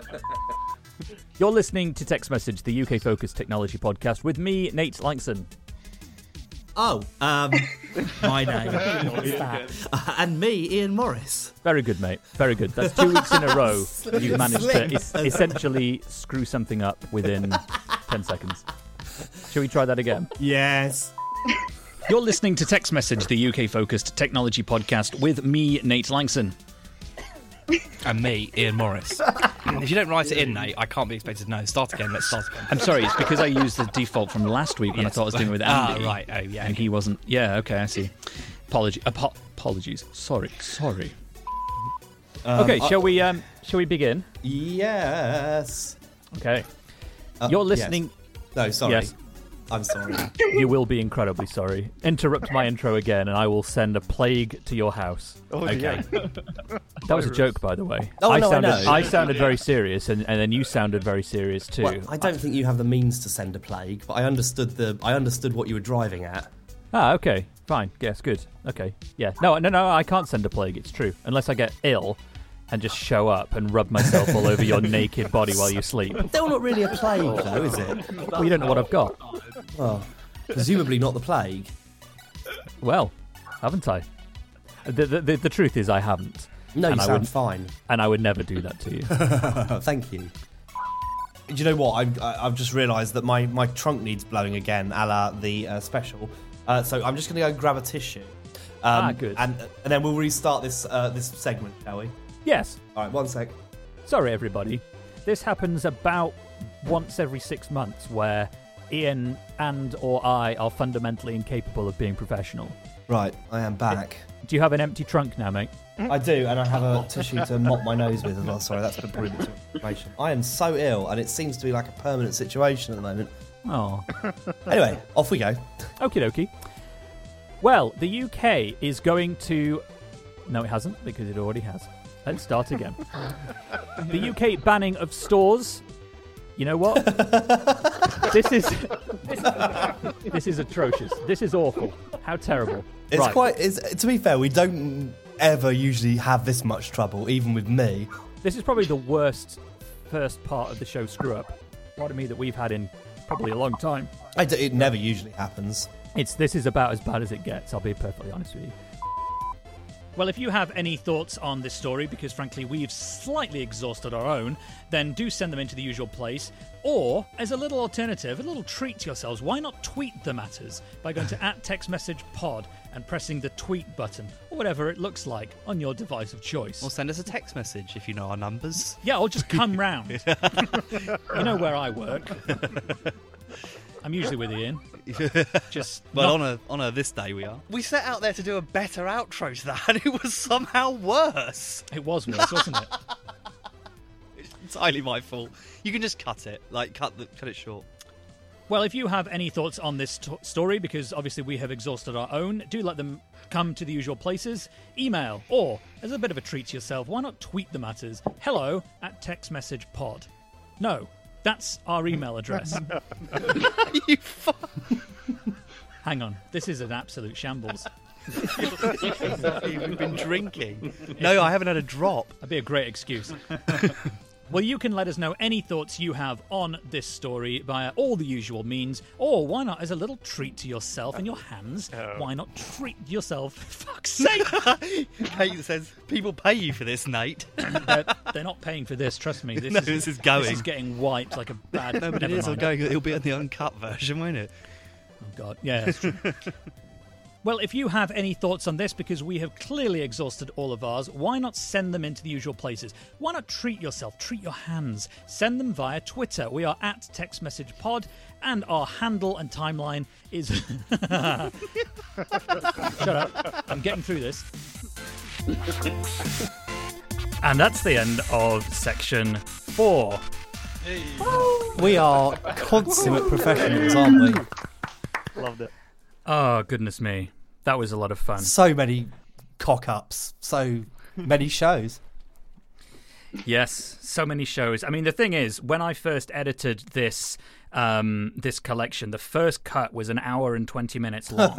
B: You're listening to Text Message, the U K-focused technology podcast, with me, Nate Langson.
L: Oh, um, my name. What's that? Uh, and me, Ian Morris.
B: Very good, mate. Very good. That's two weeks in a row
L: Slick.
B: you've managed to
L: Slick.
B: es- essentially screw something up within ten seconds. Shall we try that again?
L: Yes.
M: You're listening to Text Message, the U K-focused technology podcast, with me, Nate Langson.
L: And me, Ian Morris. If you don't write it in, Nate, I can't be expected to know. Start again. Let's start again.
M: I'm sorry, it's because I used the default from last week when
L: Yes.
M: I thought I was doing it with
L: Ah,
M: Andy.
L: right. Oh, yeah,
M: And
L: okay.
M: he wasn't. Yeah, okay, I see. Apology, apo- apologies. Sorry, sorry.
C: Um,
B: okay,
C: I-
B: shall we? Um, shall we begin?
C: Yes.
B: Okay.
C: Uh,
B: You're
C: yes.
B: listening.
C: No, sorry.
B: Yes.
C: I'm sorry.
B: You will be incredibly sorry. Interrupt my intro again, and I will send a plague to your house.
C: Oh,
B: okay.
C: dear.
B: That was a joke, by the way.
C: Oh,
B: I
C: no, I
B: sounded,
C: know.
B: I sounded very serious, and, and then you sounded very serious too.
C: Well, I don't think you have the means to send a plague, but I understood the I understood what you were driving at.
B: Ah, okay. Fine. Yes, good. Okay. Yeah. No, no, no, I can't send a plague, it's true. Unless I get ill and just show up and rub myself all over your naked body while you sleep.
C: Still not really a plague, though, is it?
B: Well, you don't know what I've got.
C: Well, presumably not the plague.
B: Well, haven't I? The, the, the, the truth is I haven't.
C: No, you
B: and I
C: sound
B: would,
C: fine.
B: And I would never do that to you.
C: Thank you. Do you know what? I've, I've just realised that my, my trunk needs blowing again, a la the uh, special. Uh, so I'm just going to go grab a tissue. Um,
B: Ah, good.
C: And, and then we'll restart this uh, this segment, shall we?
B: Yes.
C: All right, one sec.
B: Sorry, everybody. This happens about once every six months where Ian and or I are fundamentally incapable of being professional.
C: Right, I am back.
B: Do you have an empty trunk now, mate?
C: I do, and I have a tissue to mop my nose with as well. Sorry, that's probably a bit too much information. I am so ill, and it seems to be like a permanent situation at the moment.
B: Oh.
C: Anyway, off we go.
B: Okie dokie. Well, the U K is going to... No, it hasn't, because it already has. Let's start again. The U K banning of stores... You know what? this is this, this is atrocious. This is awful. How terrible.
C: It's
B: right.
C: quite... It's, to be fair, we don't ever usually have this much trouble, even with me.
B: This is probably the worst first part of the show screw-up. Pardon me, that we've had in probably a long time.
C: I d- it never usually happens.
B: It's This is about as bad as it gets, I'll be perfectly honest with you. Well, if you have any thoughts on this story, because frankly we've slightly exhausted our own, then do send them into the usual place. Or, as a little alternative, a little treat to yourselves, why not tweet them at us by going to at text message pod and pressing the tweet button, or whatever it looks like on your device of choice.
J: Or send us a text message if you know our numbers.
B: Yeah, or just come round. You know where I work. I'm usually with Ian. Just
J: well,
B: not-
J: on a on a this day we are. We set out there to do a better outro to that, and it was somehow worse.
B: It was worse, wasn't it?
J: It's entirely my fault. You can just cut it, like cut the cut it short.
B: Well, if you have any thoughts on this t- story, because obviously we have exhausted our own, do let them come to the usual places. Email, or, as a bit of a treat to yourself, why not tweet them at us? Hello at textmessagepod. No, that's our email address.
J: You fuck.
B: Hang on, this is an absolute shambles.
J: We've been drinking. No, I haven't had a drop.
B: That'd be a great excuse. Well, you can let us know any thoughts you have on this story via all the usual means, or why not, as a little treat to yourself and your hands,
J: Oh.
B: why not treat yourself, for fuck's sake?
J: Kate says, people pay you for this, Nate.
B: they're, they're not paying for this, trust me. This
J: No,
B: is,
J: this is going.
B: This is getting wiped like a bad...
J: No, but it
B: never
J: is
B: mind.
J: going. It'll be in the uncut version, won't it?
B: Oh, God. Yeah, that's true. Well, if you have any thoughts on this, because we have clearly exhausted all of ours, why not send them into the usual places? Why not treat yourself, treat your hands? Send them via Twitter. We are at TextMessagePod, and our handle and timeline is... Shut up. I'm getting through this. And that's the end of section four.
C: We are consummate professionals, aren't we?
B: Loved it. Oh, goodness me. That was a lot of fun.
C: So many cock-ups, so many shows.
B: Yes, so many shows. I mean, the thing is, when I first edited this um, this collection, the first cut was an hour and twenty minutes long.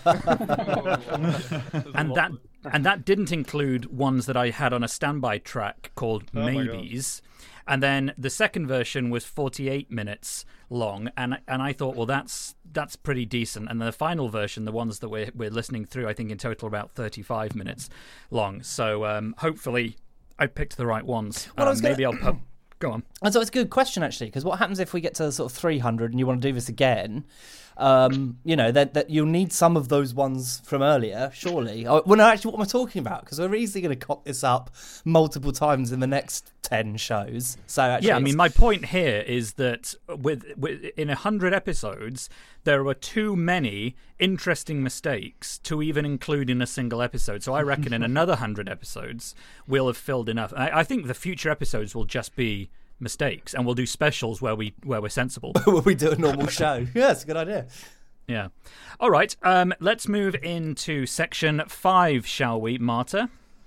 B: and that and that didn't include ones that I had on a standby track called
I: Oh my God.
B: Maybes. And then the second version was forty-eight minutes long, and and I thought, well, that's that's pretty decent. And the final version, the ones that we're we're listening through, I think in total about thirty-five minutes long. So um, hopefully, I picked the right ones.
C: Well, I
B: Um,
C: was gonna-
B: maybe I'll put. Go on.
C: And so it's a good question, actually, because what happens if we get to sort of three hundred and you want to do this again? Um, you know, that, that you'll need some of those ones from earlier, surely. Oh, well, no, actually, what am I talking about? Because we're easily going to cock this up multiple times in the next ten shows. So actually,
B: Yeah, I
C: it's-
B: mean, my point here is that with, with in a hundred episodes, there were too many interesting mistakes to even include in a single episode. So I reckon in another hundred episodes, we'll have filled enough. I, I think the future episodes will just be mistakes, and we'll do specials where we where we're sensible.
C: Will we do a normal show? Yeah, it's a good idea.
B: Yeah. All right. Um, let's move into section five, shall we, Marta?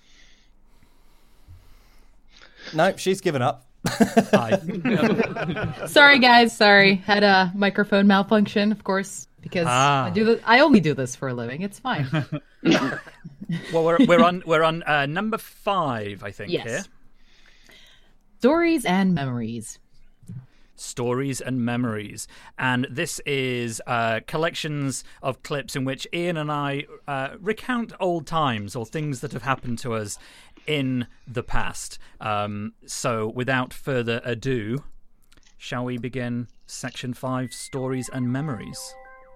C: No, she's given up.
B: Hi.
E: Sorry, guys. Sorry. Had a microphone malfunction. Of course, because
B: Ah.
E: I do. Th- I only do this for a living. It's fine.
B: Well, we're we're on we're on uh, number five, I think.
E: Yes.
B: Here.
E: Stories and memories.
B: Stories and memories, and this is uh, collections of clips in which Ian and I uh, recount old times or things that have happened to us in the past. Um, so, without further ado, shall we begin section five, stories and memories?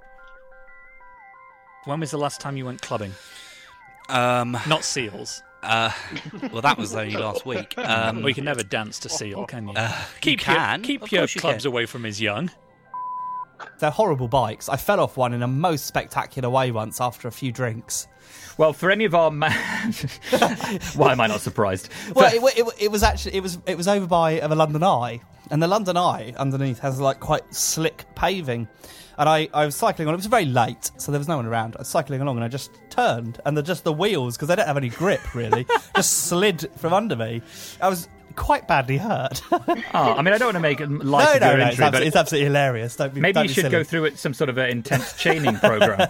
B: When was the last time you went clubbing?
J: Um,
B: Not seals.
J: Uh, well, that was only last week. Um,
B: well, you can never dance to seal, can you?
J: Uh,
B: keep
J: you can.
B: Your, keep
J: Of
B: your
J: course you
B: clubs
J: can.
B: away from his young.
C: They're horrible bikes. I fell off one in a most spectacular way once after a few drinks.
B: Well, for any of our ma- why am I not surprised?
C: Well, it, it, it was actually it was it was over by the London Eye, and the London Eye underneath has like quite slick paving. And I, I was cycling on. It was very late, so there was no one around. I was cycling along, and I just turned, and the, just the wheels, because they don't have any grip really, just slid from under me. I was quite badly hurt.
B: Oh, I mean, I don't want to make light
C: no,
B: of
C: no,
B: your
C: no,
B: injury,
C: it's, abso-
B: but
C: it's absolutely hilarious. Don't be,
B: maybe
C: don't
B: you
C: be
B: should
C: silly.
B: go through it some sort of an intense chaining program.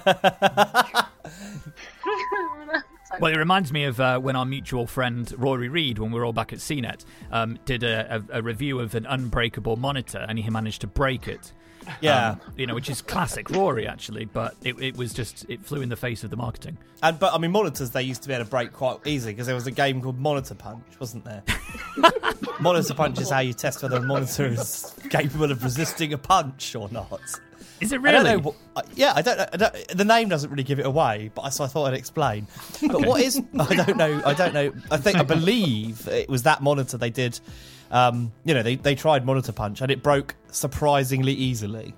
B: Well, it reminds me of uh, when our mutual friend Rory Reid, when we were all back at C net, um, did a, a, a review of an unbreakable monitor, and he managed to break it.
C: Yeah.
B: Um, you know, which is classic Rory, actually, but it, it was just, it flew in the face of the marketing.
C: And but I mean, monitors they used to be able to break quite easily because there was a game called Monitor Punch, wasn't there? Monitor Punch is how you test whether a monitor is capable of resisting a punch or not.
B: Is it
C: I don't
B: really?
C: know. What, uh, yeah, I don't know. I don't, the name doesn't really give it away, but I, so I thought I'd explain. But
B: Okay.
C: what is? I don't know. I don't know. I think I believe it was that monitor they did. Um, you know, they they tried Monitor Punch and it broke surprisingly easily.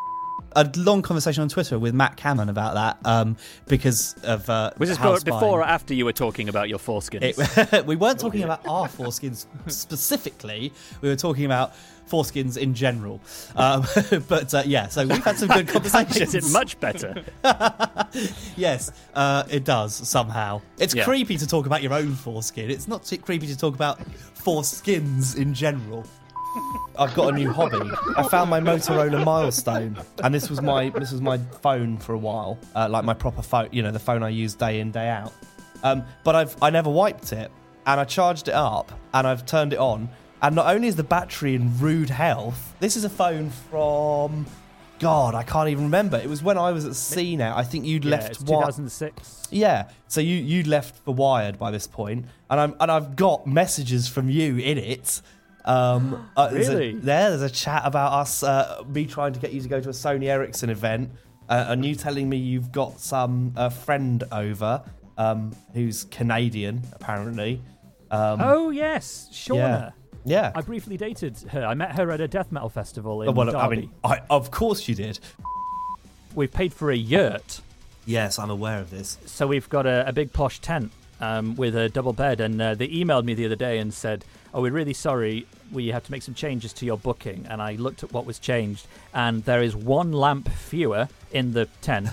C: A long conversation on Twitter with Matt Cameron about that um, because of uh,
B: Was this
C: house
B: before
C: buying.
B: or after you were talking about your foreskins?
C: It, we weren't talking about our foreskins specifically. We were talking about foreskins in general. Um, but uh, yeah, so we've had some good conversations.
B: Makes it much better.
C: Yes, uh, it does somehow. It's
B: Yeah.
C: creepy to talk about your own foreskin. It's not too creepy to talk about foreskins in general. I've got a new hobby. I found my Motorola Milestone, and this was my this was my phone for a while, uh, like my proper phone. You know, the phone I use day in day out. Um, but I've I never wiped it, and I charged it up, and I've turned it on, and not only is the battery in rude health, this is a phone from. God, I can't even remember. It was when I was at C net. I think you'd
B: Yeah,
C: left.
B: it's
C: wi-
B: two thousand six.
C: Yeah, so you you'd left for Wired by this point, and I'm and I've got messages from you in it. Um, uh, there's a-
B: Really?
C: there, there's a chat about us, uh, me trying to get you to go to a Sony Ericsson event, uh, and you telling me you've got some uh, friend over um, who's Canadian apparently. Um,
B: Oh, yes, Shauna.
C: yeah. Yeah.
B: I briefly dated her. I met her at a death metal festival in
C: Oh, well,
B: Derby.
C: I mean, I, of course you did.
B: We've paid for a yurt.
C: Yes, I'm aware of this.
B: So we've got a, a big posh tent um, with a double bed, and uh, they emailed me the other day and said, "Oh, we're really sorry. We have to make some changes to your booking." And I looked at what was changed, and there is one lamp fewer in the tent,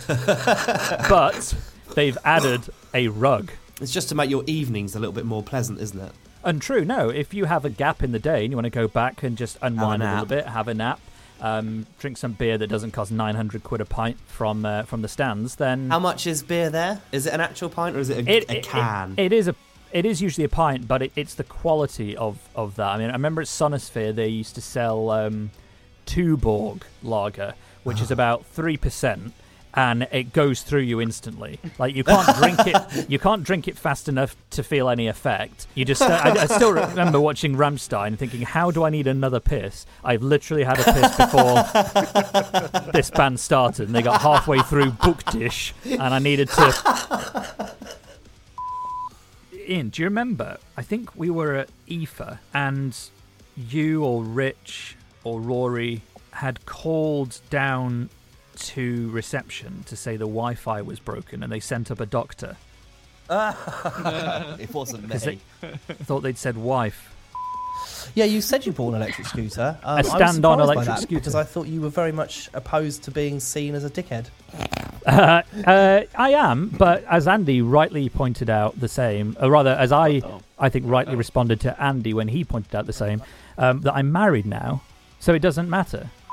B: but they've added a rug.
C: It's just to make your evenings a little bit more pleasant, isn't it?
B: Untrue. No, if you have a gap in the day and you want to go back and just unwind a,
C: nap.
B: little bit, have a nap, um, drink some beer that doesn't cost nine hundred quid a pint from uh, from the stands, then
C: How much is beer there? Is it an actual pint or is it a,
B: it,
C: a
B: it-
C: can?
B: It, it is a. It is usually a pint, but it, it's the quality of, of that. I mean, I remember at Sonosphere they used to sell um, Tuborg lager, which is about three percent, and it goes through you instantly. Like you can't drink it, you can't drink it fast enough to feel any effect. You just. Uh, I, I still remember watching Rammstein and thinking, "How do I need another piss? I've literally had a piss before this band started, and they got halfway through Book Dish, and I needed to." Ian, do you remember? I think we were at I F A and you or Rich or Rory had called down to reception to say the Wi-Fi was broken and they sent up a doctor.
C: It wasn't
B: Because
C: me.
B: they thought they'd said wife.
C: Yeah, you said you bought an electric scooter. Um, I was
B: stand-on
C: surprised by
B: electric
C: that
B: scooter.
C: because I thought you were very much opposed to being seen as a dickhead.
B: Uh, uh, I am, but as Andy rightly pointed out the same, or rather, as I, I think, rightly responded to Andy when he pointed out the same, um, that I'm married now, so it doesn't matter.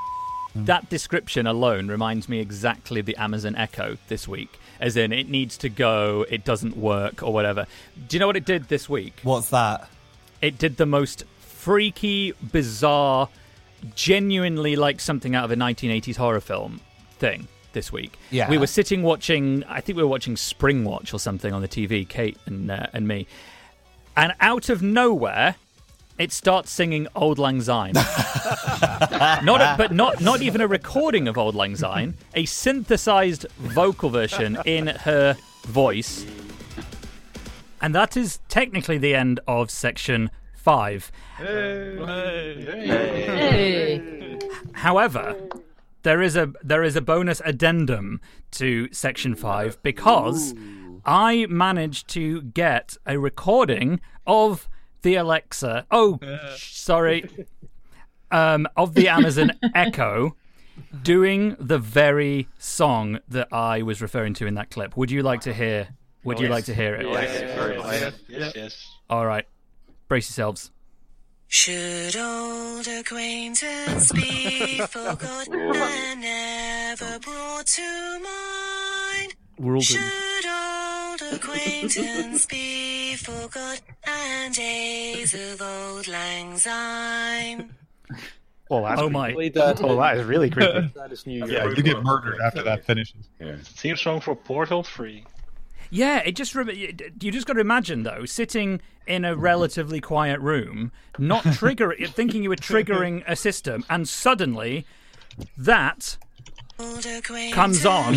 B: That description alone reminds me exactly of the Amazon Echo this week. As in, it needs to go, it doesn't work, or whatever. Do you know what it did this week?
C: What's that?
B: It did the most freaky, bizarre, genuinely like something out of a nineteen eighties horror film thing this week.
C: Yeah.
B: We were sitting watching, I think we were watching Spring Watch or something on the T V, Kate and uh, and me. And out of nowhere, it starts singing Auld Lang Syne. not a, but not not even a recording of Auld Lang Syne, a synthesized vocal version in her voice. And that is technically the end of section five.
I: Hey.
E: Hey.
B: However, there is a there is a bonus addendum to section five because I managed to get a recording of the Alexa. Oh, sorry, um, of the Amazon Echo doing the very song that I was referring to in that clip. Would you like to hear? Would
F: Oh,
B: you
F: yes.
B: like to hear it?
F: Yes, yes, yes, yes.
B: All right, brace yourselves.
Q: Should old acquaintance be forgot and never brought to mind?
I: We're all doing
Q: Should old acquaintance be forgot and days of old lang syne?
R: Oh, that's
B: Oh my!
R: creepy. Oh, that is really creepy. That is new.
D: Yeah, you get murdered after that finishes.
F: Yeah. Theme song for Portal three.
B: Yeah, it just re- you just got to imagine though, sitting in a relatively quiet room, not trigger thinking you were triggering a system, and suddenly that comes on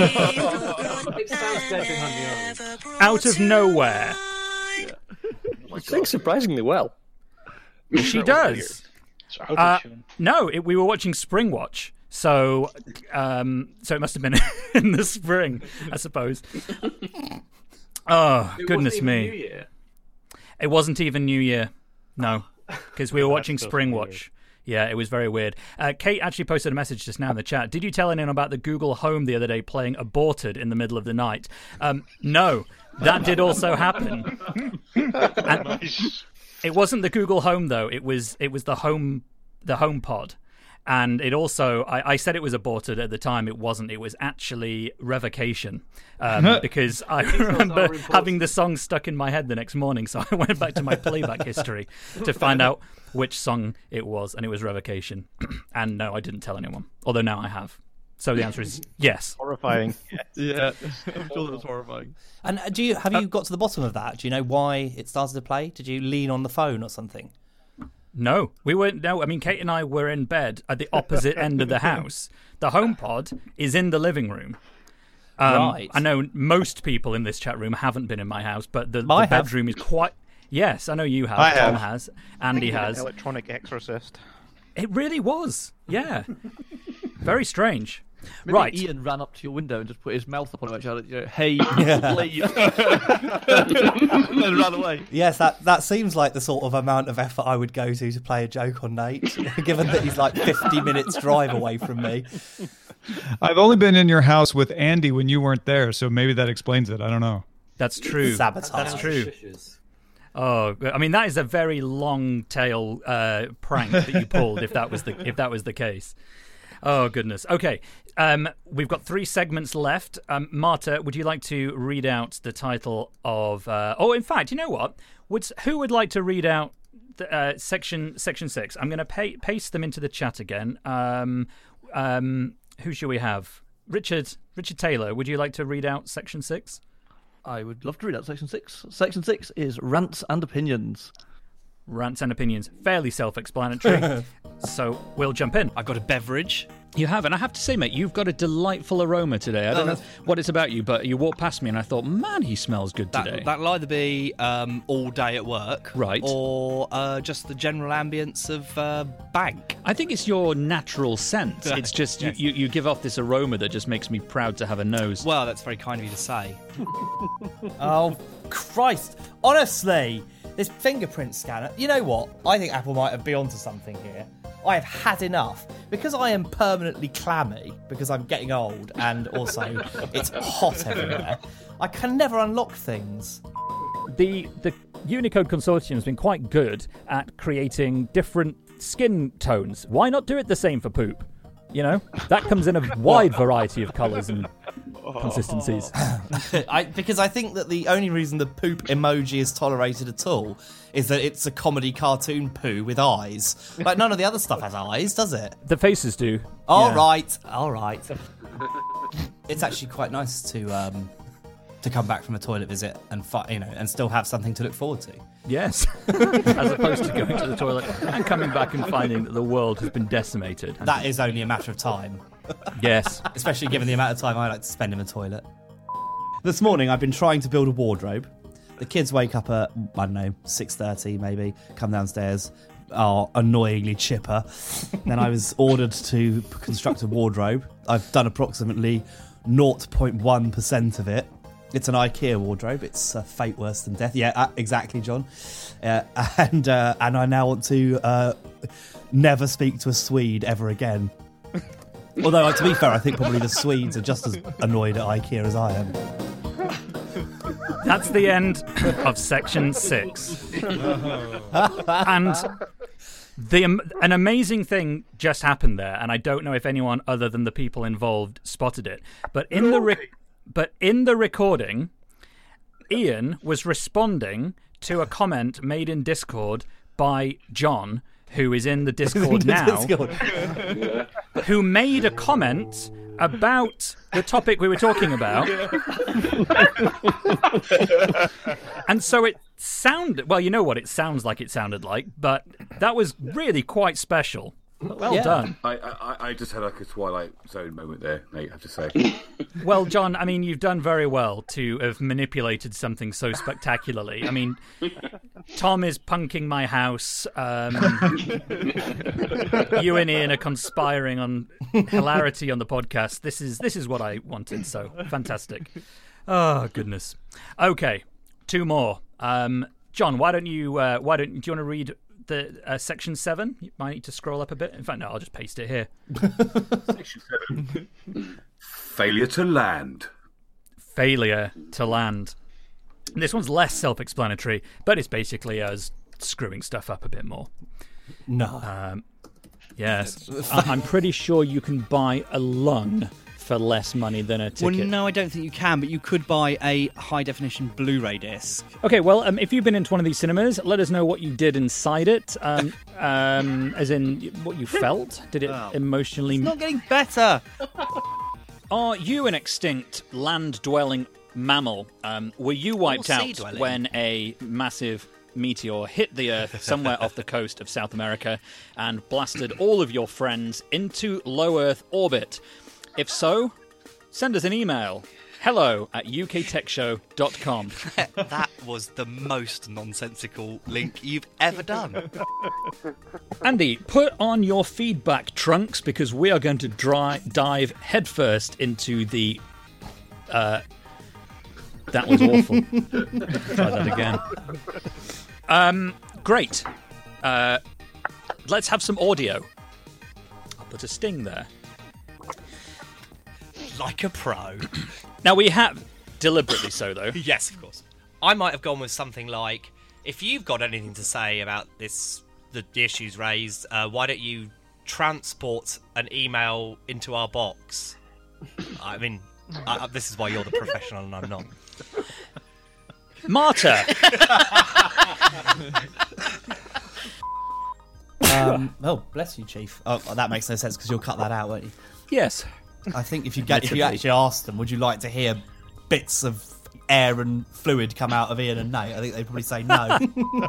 B: out of nowhere.
R: She sings surprisingly well.
B: She does.
F: It's
B: Uh,
F: auto-tune.
B: no, it, we were watching Spring Watch, so um, so it must have been in the spring, I suppose. Oh, goodness me! It wasn't even New Year, no, because we were watching Spring Watch. Yeah, it was very weird. Uh, Kate actually posted a message just now in the chat. Did you tell anyone about the Google Home the other day playing Aborted in the middle of the night? Um, no, that did also happen. And it wasn't the Google Home though. It was it was the home the HomePod. And it also, I, I said it was aborted at the time. It wasn't. It was actually Revocation, um, because I remember having the song stuck in my head the next morning. So I went back to my playback history to find out which song it was, and it was Revocation. And no, I didn't tell anyone. Although now I have. So the answer is yes.
R: Horrifying.
I: Yeah, I'm sure that was horrifying.
C: And uh, do you have you got to the bottom of that? Do you know why it started to play? Did you lean on the phone or something?
B: No, we weren't. No, I mean, Kate and I were in bed at the opposite end of the house. The HomePod is in the living room. Um,
C: Right.
B: I know most people in this chat room haven't been in my house, but the,
C: I
B: the
C: have.
B: bedroom is quite. Yes, I know you have.
R: I
B: Tom
R: have.
B: has. Andy has.
R: Electronic exorcist.
B: It really was. Yeah. Very strange.
I: Maybe
B: Right.
I: Ian ran up to your window and just put his mouth up on it, shouted, you know, "Hey,
C: Yeah.
I: leave!" and then ran away.
C: Yes, that, that seems like the sort of amount of effort I would go to to play a joke on Nate, given that he's like fifty minutes drive away from me.
D: I've only been in your house with Andy when you weren't there, so maybe that explains it. I don't know.
B: That's true.
C: Sabotage.
B: That's true. Oh, I mean, that is a very long tail uh, prank that you pulled. if that was the if that was the case. Oh goodness. Okay, um, we've got three segments left. Um, Marta, would you like to read out the title of? Uh, oh, in fact, you know what? Would who would like to read out the, uh, section section six? I'm going to pa- paste them into the chat again. Um, um, who shall we have? Richard Richard Taylor. Would you like to read out section six?
I: I would love to read out section six. Section six is rants and opinions.
B: Rants and opinions, fairly self-explanatory. So we'll jump in.
L: I've got a beverage.
M: You have, and I have to say, mate, you've got a delightful aroma today. I don't
L: Oh,
M: know what it's about you, but you walked past me and I thought, man, he smells good today.
L: That, that'll either be um, all day at work,
M: Right.
L: or uh, just the general ambience of uh, bank.
M: I think it's your natural scent. It's just you, you, you give off this aroma that just makes me proud to have a nose.
L: Well, that's very kind of you to say.
C: Oh, Christ. Honestly, this fingerprint scanner, you know what? I think Apple might have been onto something here. I have had enough. Because I am permanently clammy, because I'm getting old, and also it's hot everywhere, I can never unlock things.
B: The the Unicode Consortium has been quite good at creating different skin tones. Why not do it the same for poop? You know, that comes in a wide variety of colours and consistencies.
C: I, because I think that the only reason the poop emoji is tolerated at all is that it's a comedy cartoon poo with eyes. Like, none of the other stuff has eyes, does it?
B: The faces do.
C: All
B: yeah.
C: right, all right. It's actually quite nice to um, to come back from a toilet visit and fi- you know and still have something to look forward to.
B: Yes, as opposed to going to the toilet and coming back and finding that the world has been decimated.
C: That is only a matter of time.
B: Yes.
C: Especially given the amount of time I like to spend in the toilet. This morning I've been trying to build a wardrobe. The kids wake up at, I don't know, six thirty maybe, come downstairs, are annoyingly chipper. Then I was ordered to construct a wardrobe. I've done approximately zero point one percent of it. It's an IKEA wardrobe. It's a fate worse than death. Yeah, uh, exactly, John. Uh, and uh, and I now want to uh, never speak to a Swede ever again. Although, uh, to be fair, I think probably the Swedes are just as annoyed at IKEA as I am.
B: That's the end of section six. And the um, an amazing thing just happened there, and I don't know if anyone other than the people involved spotted it. But in the re- but in the recording, Ian was responding to a comment made in Discord by John, who is in the Discord now,
C: Discord.
B: who made a comment about the topic we were talking about. And so it sounded, well, you know what it sounds like it sounded like, but that was really quite special. Well
S: Yeah.
B: done.
S: I, I I just had like a Twilight Zone moment there, mate, I have to say.
B: Well, John, I mean, you've done very well to have manipulated something so spectacularly. I mean, Tom is punking my house. Um, you and Ian are conspiring on hilarity on the podcast. This is this is what I wanted. So fantastic. Oh goodness. Okay, two more. Um, John, why don't you? Uh, why don't do you want to read the uh, section seven? You might need to scroll up a bit. In fact, no, I'll just paste it here.
S: Section seven. Failure to land.
B: Failure to land. This one's less self-explanatory, but it's basically us screwing stuff up a bit more.
C: No.
B: Um, yes.
M: I- I'm pretty sure you can buy a lung for less money than a
L: Well,
M: ticket.
L: no, I don't think you can, but you could buy a high-definition Blu-ray disc.
B: Okay, well, um, if you've been into one of these cinemas, let us know what you did inside it. Um, um, as in, what you felt. Did it
L: Oh.
B: emotionally...
L: It's not getting better!
B: Are you an extinct land-dwelling mammal? Um, were you wiped out
J: sea-dwelling.
B: when a massive meteor hit the Earth somewhere off the coast of South America and blasted all of your friends into low Earth orbit? If so, send us an email. Hello at u k tech show dot com.
J: That was the most nonsensical link you've ever done.
B: Andy, put on your feedback trunks because we are going to dry, dive headfirst into the... Uh, that was awful. Try that again. Um, great. Uh, let's have some audio. I'll put a sting there.
J: Like a pro.
B: Now we have, deliberately so though.
J: Yes, of course. I might have gone with something like, if you've got anything to say about this, the, the issues raised, uh, why don't you transport an email into our box? I mean, I, I- this is why you're the professional and I'm not.
B: Marta!
C: Um, oh, bless you, Chief. Oh, that makes no sense because you'll cut that out, won't you?
B: Yes.
C: I think if you get, if you actually asked them, would you like to hear bits of air and fluid come out of Ian and Nate? I think they'd probably say no.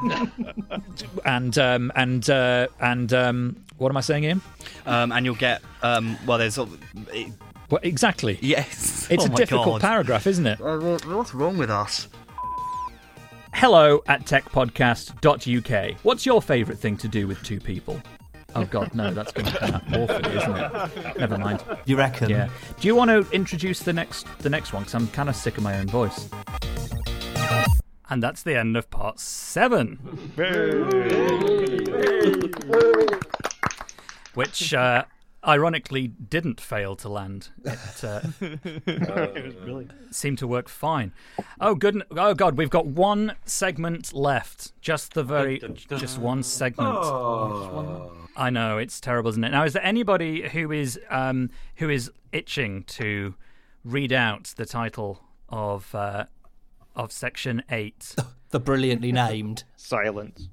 B: and um, and uh, and um, what am I saying, Ian?
L: Um, and you'll get, um, well, there's... It,
B: Well, exactly.
L: yes.
B: It's
L: Oh
B: a
L: my
B: difficult
L: God.
B: paragraph, isn't it?
L: What's wrong with us?
B: Hello at tech podcast dot u k. What's your favourite thing to do with two people? Oh, God, no, that's going to come out awfully, isn't it? Never mind.
C: You reckon?
B: Yeah. Do you want to introduce the next the next one? Because I'm kind of sick of my own voice. And that's the end of part seven. Which, uh, ironically didn't fail to land. It, uh,
R: It was brilliant.
B: seemed to work fine. Oh good! Oh god, we've got one segment left. Just the very, just one segment.
S: Oh.
B: I know, it's terrible, isn't it? Now, is there anybody who is um, who is itching to read out the title of uh, of section eight?
C: The brilliantly named
R: Silence.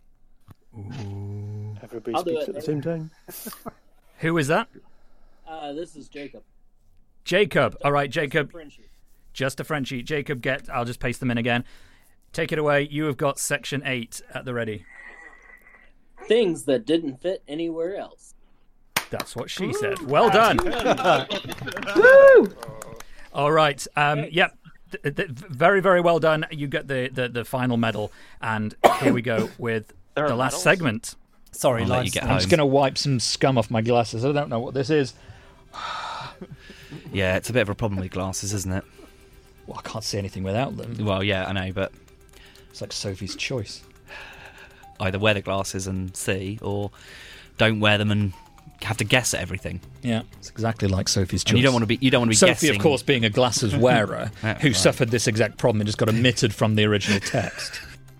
R: Everybody
T: I'll do
R: speaks
T: it.
R: at the same time.
B: Who is that?
T: Uh, this is Jacob.
B: Jacob. All right, Jacob.
T: Frenchie.
B: Just a Frenchie. Jacob, get. I'll just paste them in again. Take it away. You have got section eight at the ready.
T: Things that didn't fit anywhere else.
B: That's what she said. Well done.
T: Woo!
B: All right. Um, yep. Th- th- very, very well done. You get the, the, the final medal. And here we go with
P: There are
B: the last
P: medals?
B: segment.
C: Sorry,
M: I'll let you get
P: I'm
M: home.
P: just going to wipe some scum off my glasses. I don't know what this is.
L: Yeah, it's a bit of a problem with glasses, isn't it?
P: Well, I can't see anything without them.
L: Well, yeah, I know, but
P: it's like Sophie's choice.
L: Either wear the glasses and see, or don't wear them and have to guess at everything.
P: Yeah, it's exactly like Sophie's choice.
L: And you don't want to be. You don't want to be
P: Sophie,
L: guessing.
P: of course, being a glasses wearer
L: Yeah,
P: who
L: right.
P: suffered this exact problem and just got omitted from the original text.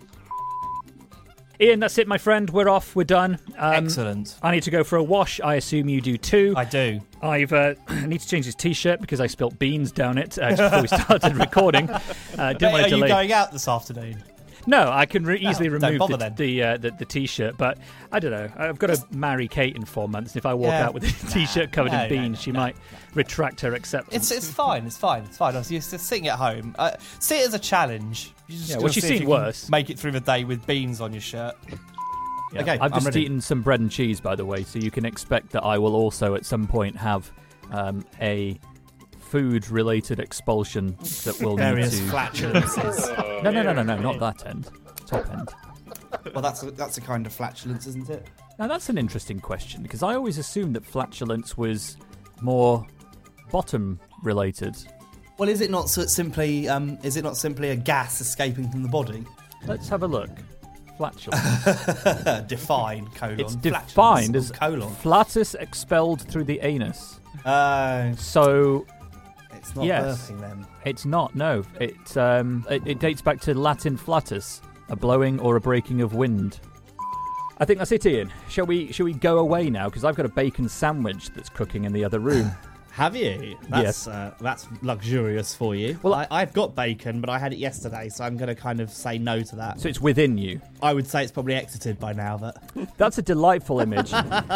B: Ian, that's it, my friend. We're off. We're done. Um,
C: Excellent.
B: I need to go for a wash. I assume you do too.
C: I do.
B: I've uh, I need to change this T-shirt because I spilt beans down it uh, just before we started recording. Uh, didn't
C: Hey,
B: want
C: are
B: to
C: you
B: delay.
C: going out this afternoon?
B: No, I can re- easily
C: don't
B: remove
C: bother
B: the,
C: then.
B: the, uh, the the T-shirt, but I don't know. I've got to marry Kate in four months. If I walk
C: Yeah.
B: out with a T-shirt covered
C: No,
B: in
C: no,
B: beans, she might retract her acceptance.
C: It's it's fine. It's fine. It's fine. You're just sitting at home. Uh, see it as a challenge. You just
B: Yeah,
C: gotta
B: well, she's
C: see if
B: seen
C: you can
B: worse.
C: Make it through the day with beans on your shirt.
B: Yeah.
C: Okay,
B: I've
C: I'm
B: just
C: ready.
B: eaten some bread and cheese, by the way, so you can expect that I will also at some point have um, a food-related expulsion that will
C: Various
B: need to...
C: flatulences.
B: no, no, no, no, no, not that end. Top end.
C: Well, that's a, that's a kind of flatulence, isn't it?
B: Now, that's an interesting question, because I always assumed that flatulence was more bottom-related.
C: Well, is it not so simply um, is it not simply a gas escaping from the body?
B: Let's have a look. Flatulence.
C: Define colon.
B: It's
C: Flatulence
B: defined
C: or
B: as
C: colon.
B: flatus expelled through the anus.
C: Uh,
B: so
C: it's not
B: yes,
C: burping then.
B: It's not. No, it, um, it it dates back to Latin flatus, a blowing or a breaking of wind. I think that's it, Ian. Shall we? Shall we go away now? Because I've got a bacon sandwich that's cooking in the other room.
U: Have you? That's, uh, that's luxurious for you. Well, I, I've got bacon, but I had it yesterday, so I'm going to kind of say no to that.
B: So it's within you?
U: I would say it's probably exited by now, but...
B: That's a delightful image.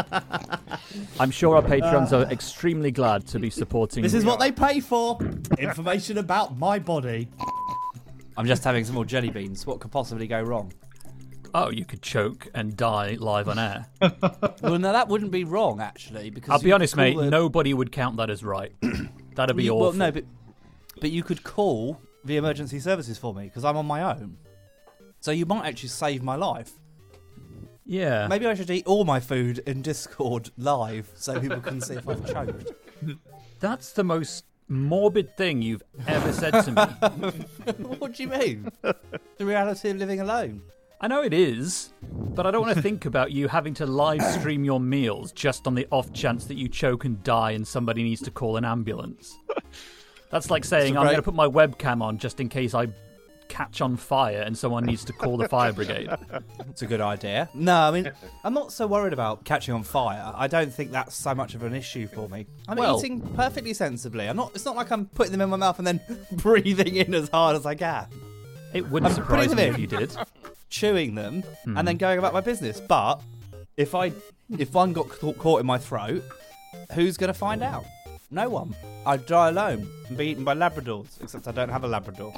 B: I'm sure our patrons are extremely glad to be supporting...
U: This is what they pay for. Information about my body.
C: I'm just having some more jelly beans. What could possibly go wrong?
B: Oh, you could choke and die live on air.
C: Well, no, that wouldn't be wrong, actually. Because
B: I'll
C: you
B: be
C: could
B: honest,
C: call
B: mate,
C: the-
B: nobody would count that as right. That'd be
C: You-
B: awful.
C: Well, no, but, but you could call the emergency services for me, because I'm on my own. So you might actually save my life.
B: Yeah.
C: Maybe I should eat all my food in Discord live, so people can see if I've choked.
B: That's the most morbid thing you've ever said to me.
C: What do you mean? The reality of living alone.
B: I know it is, but I don't want to think about you having to live stream your meals just on the off chance that you choke and die and somebody needs to call an ambulance. That's like saying, I'm
C: great-
B: going to put my webcam on just in case I catch on fire and someone needs to call the fire brigade.
C: It's a good idea. No, I mean, I'm not so worried about catching on fire. I don't think that's so much of an issue for me. I'm
B: Well-
C: eating perfectly sensibly. I'm not. It's not like I'm putting them in my mouth and then breathing in as hard as I can.
B: It wouldn't
C: I'm
B: surprise
C: putting
B: me
C: them
B: if
C: in,
B: you did.
C: chewing them,
B: Hmm.
C: and then going about my business. But if I, if one got ca- caught in my throat, who's going to find out? No one. I'd die alone and be eaten by Labradors. Except I don't have a Labrador.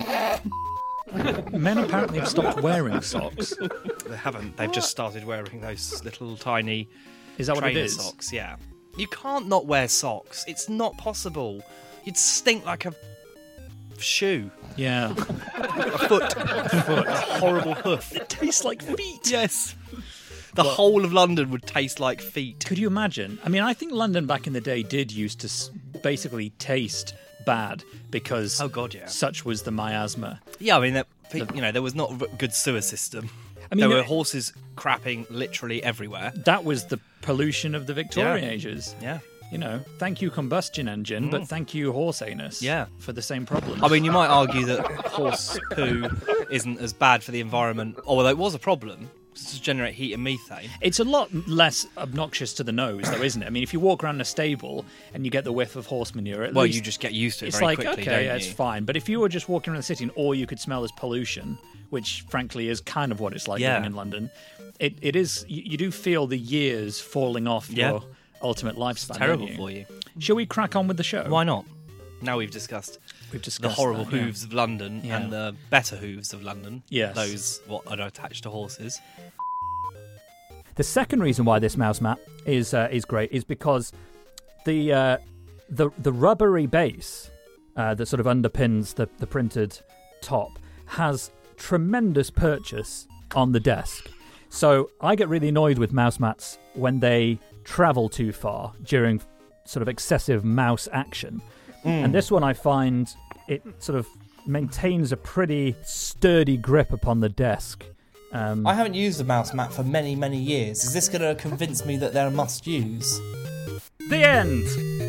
P: Men apparently have stopped wearing socks.
L: They haven't. They've just started wearing those little tiny.
B: Is that what it
L: trainer
B: is?
L: Socks. Yeah. You can't not wear socks. It's not possible. You'd stink like a shoe.
B: Yeah.
L: A foot. A foot. A horrible hoof.
P: It tastes like feet.
L: Yes. The whole of London would taste like feet.
B: Could you imagine? I mean, I think London back in the day did used to s- basically taste bad because
L: Oh, God, yeah.
B: such was the miasma.
L: Yeah, I mean, that, you know, there was not a good sewer system.
B: I mean,
L: there were
B: there-
L: horses crapping literally everywhere.
B: That was the
M: pollution of the Victorian
L: Yeah.
M: ages.
L: Yeah.
M: You know, thank you combustion engine, but thank you horse anus.
L: Yeah.
M: For the same problem.
L: I mean, you might argue that horse poo isn't as bad for the environment, although it was a problem to generate heat and methane.
M: It's a lot less obnoxious to the nose, though, isn't it? I mean, if you walk around a stable and you get the whiff of horse manure, at
L: Well,
M: least
L: you just get used to it
M: it's
L: very
M: like,
L: quickly,
M: okay,
L: don't
M: yeah, it's
L: you?
M: fine. But if you were just walking around the city and all you could smell is pollution, which frankly is kind of what it's like
L: Yeah.
M: living in London, it, it is. You, you do feel the years falling off
L: Yeah.
M: your ultimate lifespan.
L: It's terrible
M: don't you?
L: for you.
M: Shall we crack on with the show?
L: Why not? Now we've discussed,
M: we've discussed
L: the horrible
M: that, yeah.
L: hooves of London
M: Yeah.
L: and the better hooves of London.
M: Yes.
L: Those what are attached to horses.
B: The second reason why this mouse mat is uh, is great is because the uh, the the rubbery base uh, that sort of underpins the, the printed top has tremendous purchase on the desk. So I get really annoyed with mouse mats when they travel too far during sort of excessive mouse action.
C: Mm.
B: And this one I find it sort of maintains a pretty sturdy grip upon the desk. Um,
C: I haven't used a mouse mat for many, many years. Is this going to convince me that they're a must-use?
B: The end.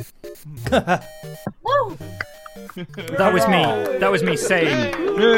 B: That was me. That was me saying.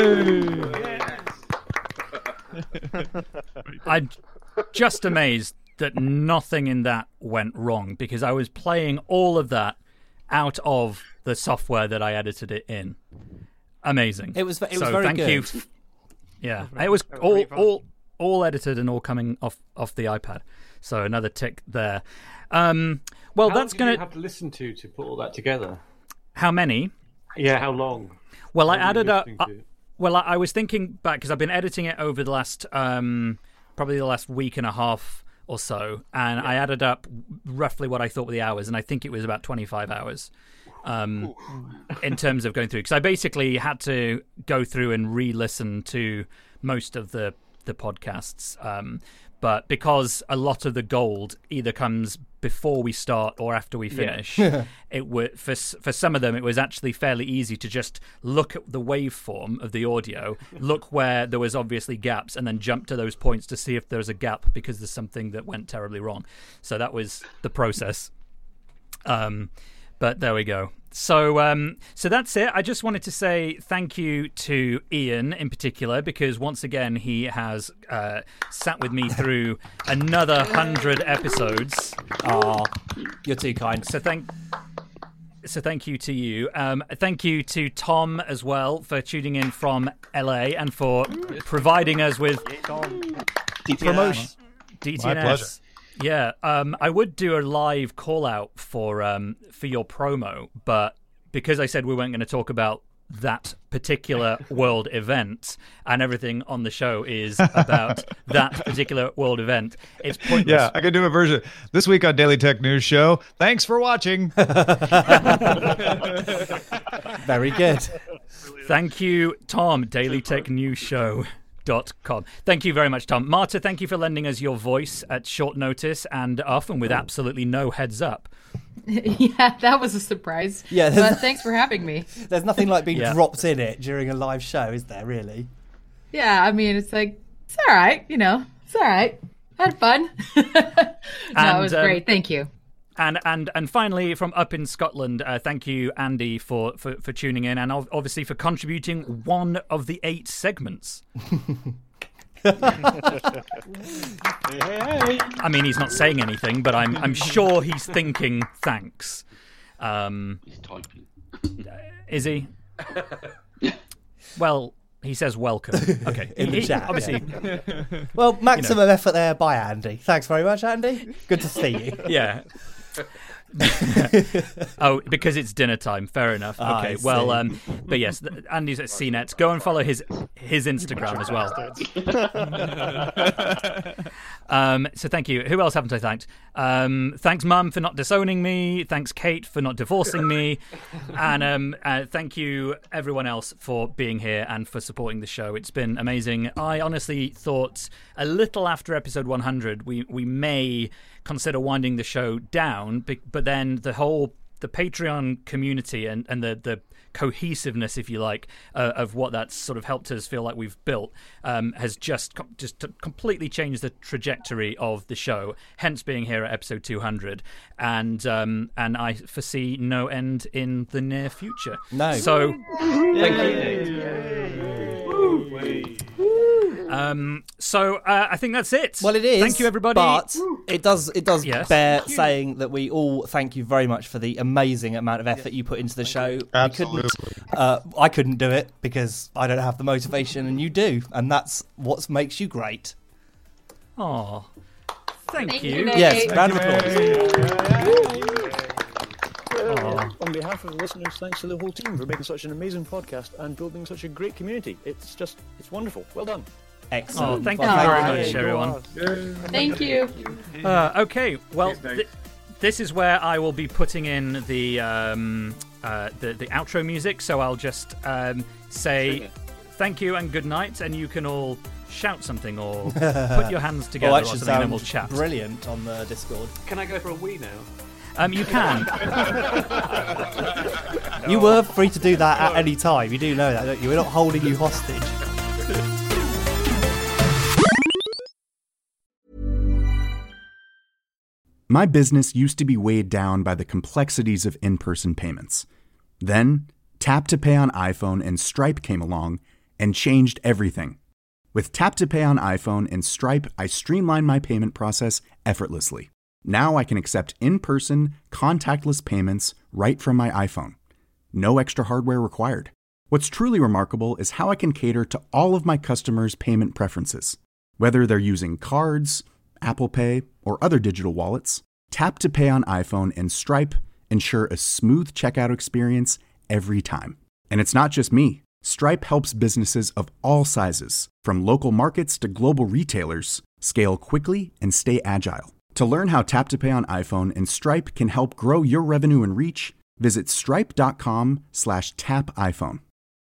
B: I'm just amazed that nothing in that went wrong because I was playing all of that out of the software that I edited it in. Amazing.
C: It was. It was
B: so
C: very
B: thank
C: good.
B: you. Yeah, it was all all all edited and all coming off off the iPad. So another tick there. Um, well,
R: How
B: that's
R: long did
B: gonna.
R: you have to listen to to put all that together?
B: How many?
R: Yeah, how long?
B: Well, I
R: What were you
B: added up.
R: listening
B: Uh,
R: to?
B: well, I, I was thinking back because I've been editing it over the last um, probably the last week and a half or so, and I added up roughly what I thought were the hours, and I think it was about twenty-five hours. Um, in terms of going through, because I basically had to go through and re-listen to most of the the podcasts, um, but because a lot of the gold either comes before we start or after we finish,
C: Yeah.
B: it would for s- for some of them it was actually fairly easy to just look at the waveform of the audio, look where there was obviously gaps, and then jump to those points to see if there was a gap because there's something that went terribly wrong. So that was the process. Um, But there we go. So um, so that's it. I just wanted to say thank you to Ian in particular because once again he has uh, sat with me through another hundred episodes.
C: Aw, you're too kind.
B: So thank so thank you to you. Um, thank you to Tom as well for tuning in from L A and for providing us with promotion. D T N S.
D: My pleasure.
B: Yeah, um, I would do a live call out for um, for your promo, but because I said we weren't going to talk about that particular world event and everything on the show is about that particular world event, it's pointless.
D: Yeah, I can do a version. This week on Daily Tech News Show. Thanks for watching.
C: Very good.
B: Thank you, Tom, Daily Tech News Show. Dot com. Thank you very much, Tom. Marta, thank you for lending us your voice at short notice and often with absolutely no heads up.
E: Yeah, that was a surprise.
C: Yeah,
E: but
C: there's-
E: thanks for having me.
C: There's nothing like being
B: Yeah.
C: dropped in it during a live show, is there? Really?
E: Yeah, I mean, it's like it's all right, you know, it's all right. Had fun. no,
B: And,
E: it was
B: um,
E: great. Thank you.
B: And and and finally, from up in Scotland, uh, thank you, Andy, for, for, for tuning in and ov- obviously for contributing one of the eight segments. I mean, he's not saying anything, but I'm I'm sure he's thinking thanks. Um,
S: He's typing.
B: is he? Well, he says welcome. Okay,
C: In the
B: He-
C: chat,
B: obviously.
C: yeah. Well, maximum effort there by Andy. Thanks very much, Andy. Good to see you.
B: Yeah. Oh, because it's dinner time. Fair enough.
C: Ah,
B: Okay.
C: I
B: Well,
C: see.
B: um, but yes, th- Andy's at C net. Go and follow his his Instagram as well. um, so thank you. Who else haven't I thanked? Um, thanks, Mum, for not disowning me. Thanks, Kate, for not divorcing me. And um, uh, thank you, everyone else, for being here and for supporting the show. It's been amazing. I honestly thought a little after episode one hundred, we we may consider winding the show down, be- but then the whole the Patreon community and, and the, the cohesiveness, if you like, uh, of what that's sort of helped us feel like we've built um, has just com- just t- completely changed the trajectory of the show. Hence being here at episode two hundred, and um, and I foresee no end in the near future.
C: No.
B: So,
C: Thank
B: you. Um, so uh, I think that's it.
C: Well, it is.
B: Thank you, everybody.
C: But it does it does
B: Yes.
C: bear saying that we all thank you very much for the amazing amount of effort you put into the show.
D: Absolutely.
C: We couldn't, uh, I couldn't do it because I don't have the motivation, and you do, and that's what makes you great.
B: Oh, thank,
O: Thank
B: you.
O: you, Nate.
C: Yes, round of applause.
A: On behalf of the listeners, thanks to the whole team for making such an amazing podcast and building such a great community. It's just, it's wonderful. Well done.
C: Excellent.
B: Oh, thank
C: Well,
B: you very
C: thank
B: much,
C: you.
B: everyone.
O: Thank you.
B: Uh, okay, well, th- this is where I will be putting in the um, uh, the, the outro music. So I'll just um, say thank you and good night, and you can all shout something or put your hands together
C: Oh,
B: or
C: that should
B: something, and then
C: sound
B: we'll chat.
C: brilliant on the Discord.
R: Can I go for a wee now?
B: Um, you can.
C: You were free to do that at any time. You do know that, don't you? We're not holding you hostage.
V: My business used to be weighed down by the complexities of in-person payments. Then, Tap to Pay on iPhone and Stripe came along and changed everything. With Tap to Pay on iPhone and Stripe, I streamlined my payment process effortlessly. Now I can accept in-person, contactless payments right from my iPhone. No extra hardware required. What's truly remarkable is how I can cater to all of my customers' payment preferences. Whether they're using cards, Apple Pay, or other digital wallets, Tap to Pay on iPhone and Stripe ensure a smooth checkout experience every time. And it's not just me. Stripe helps businesses of all sizes, from local markets to global retailers, scale quickly and stay agile. To learn how Tap to Pay on iPhone and Stripe can help grow your revenue and reach, visit stripe.com slash tap iPhone.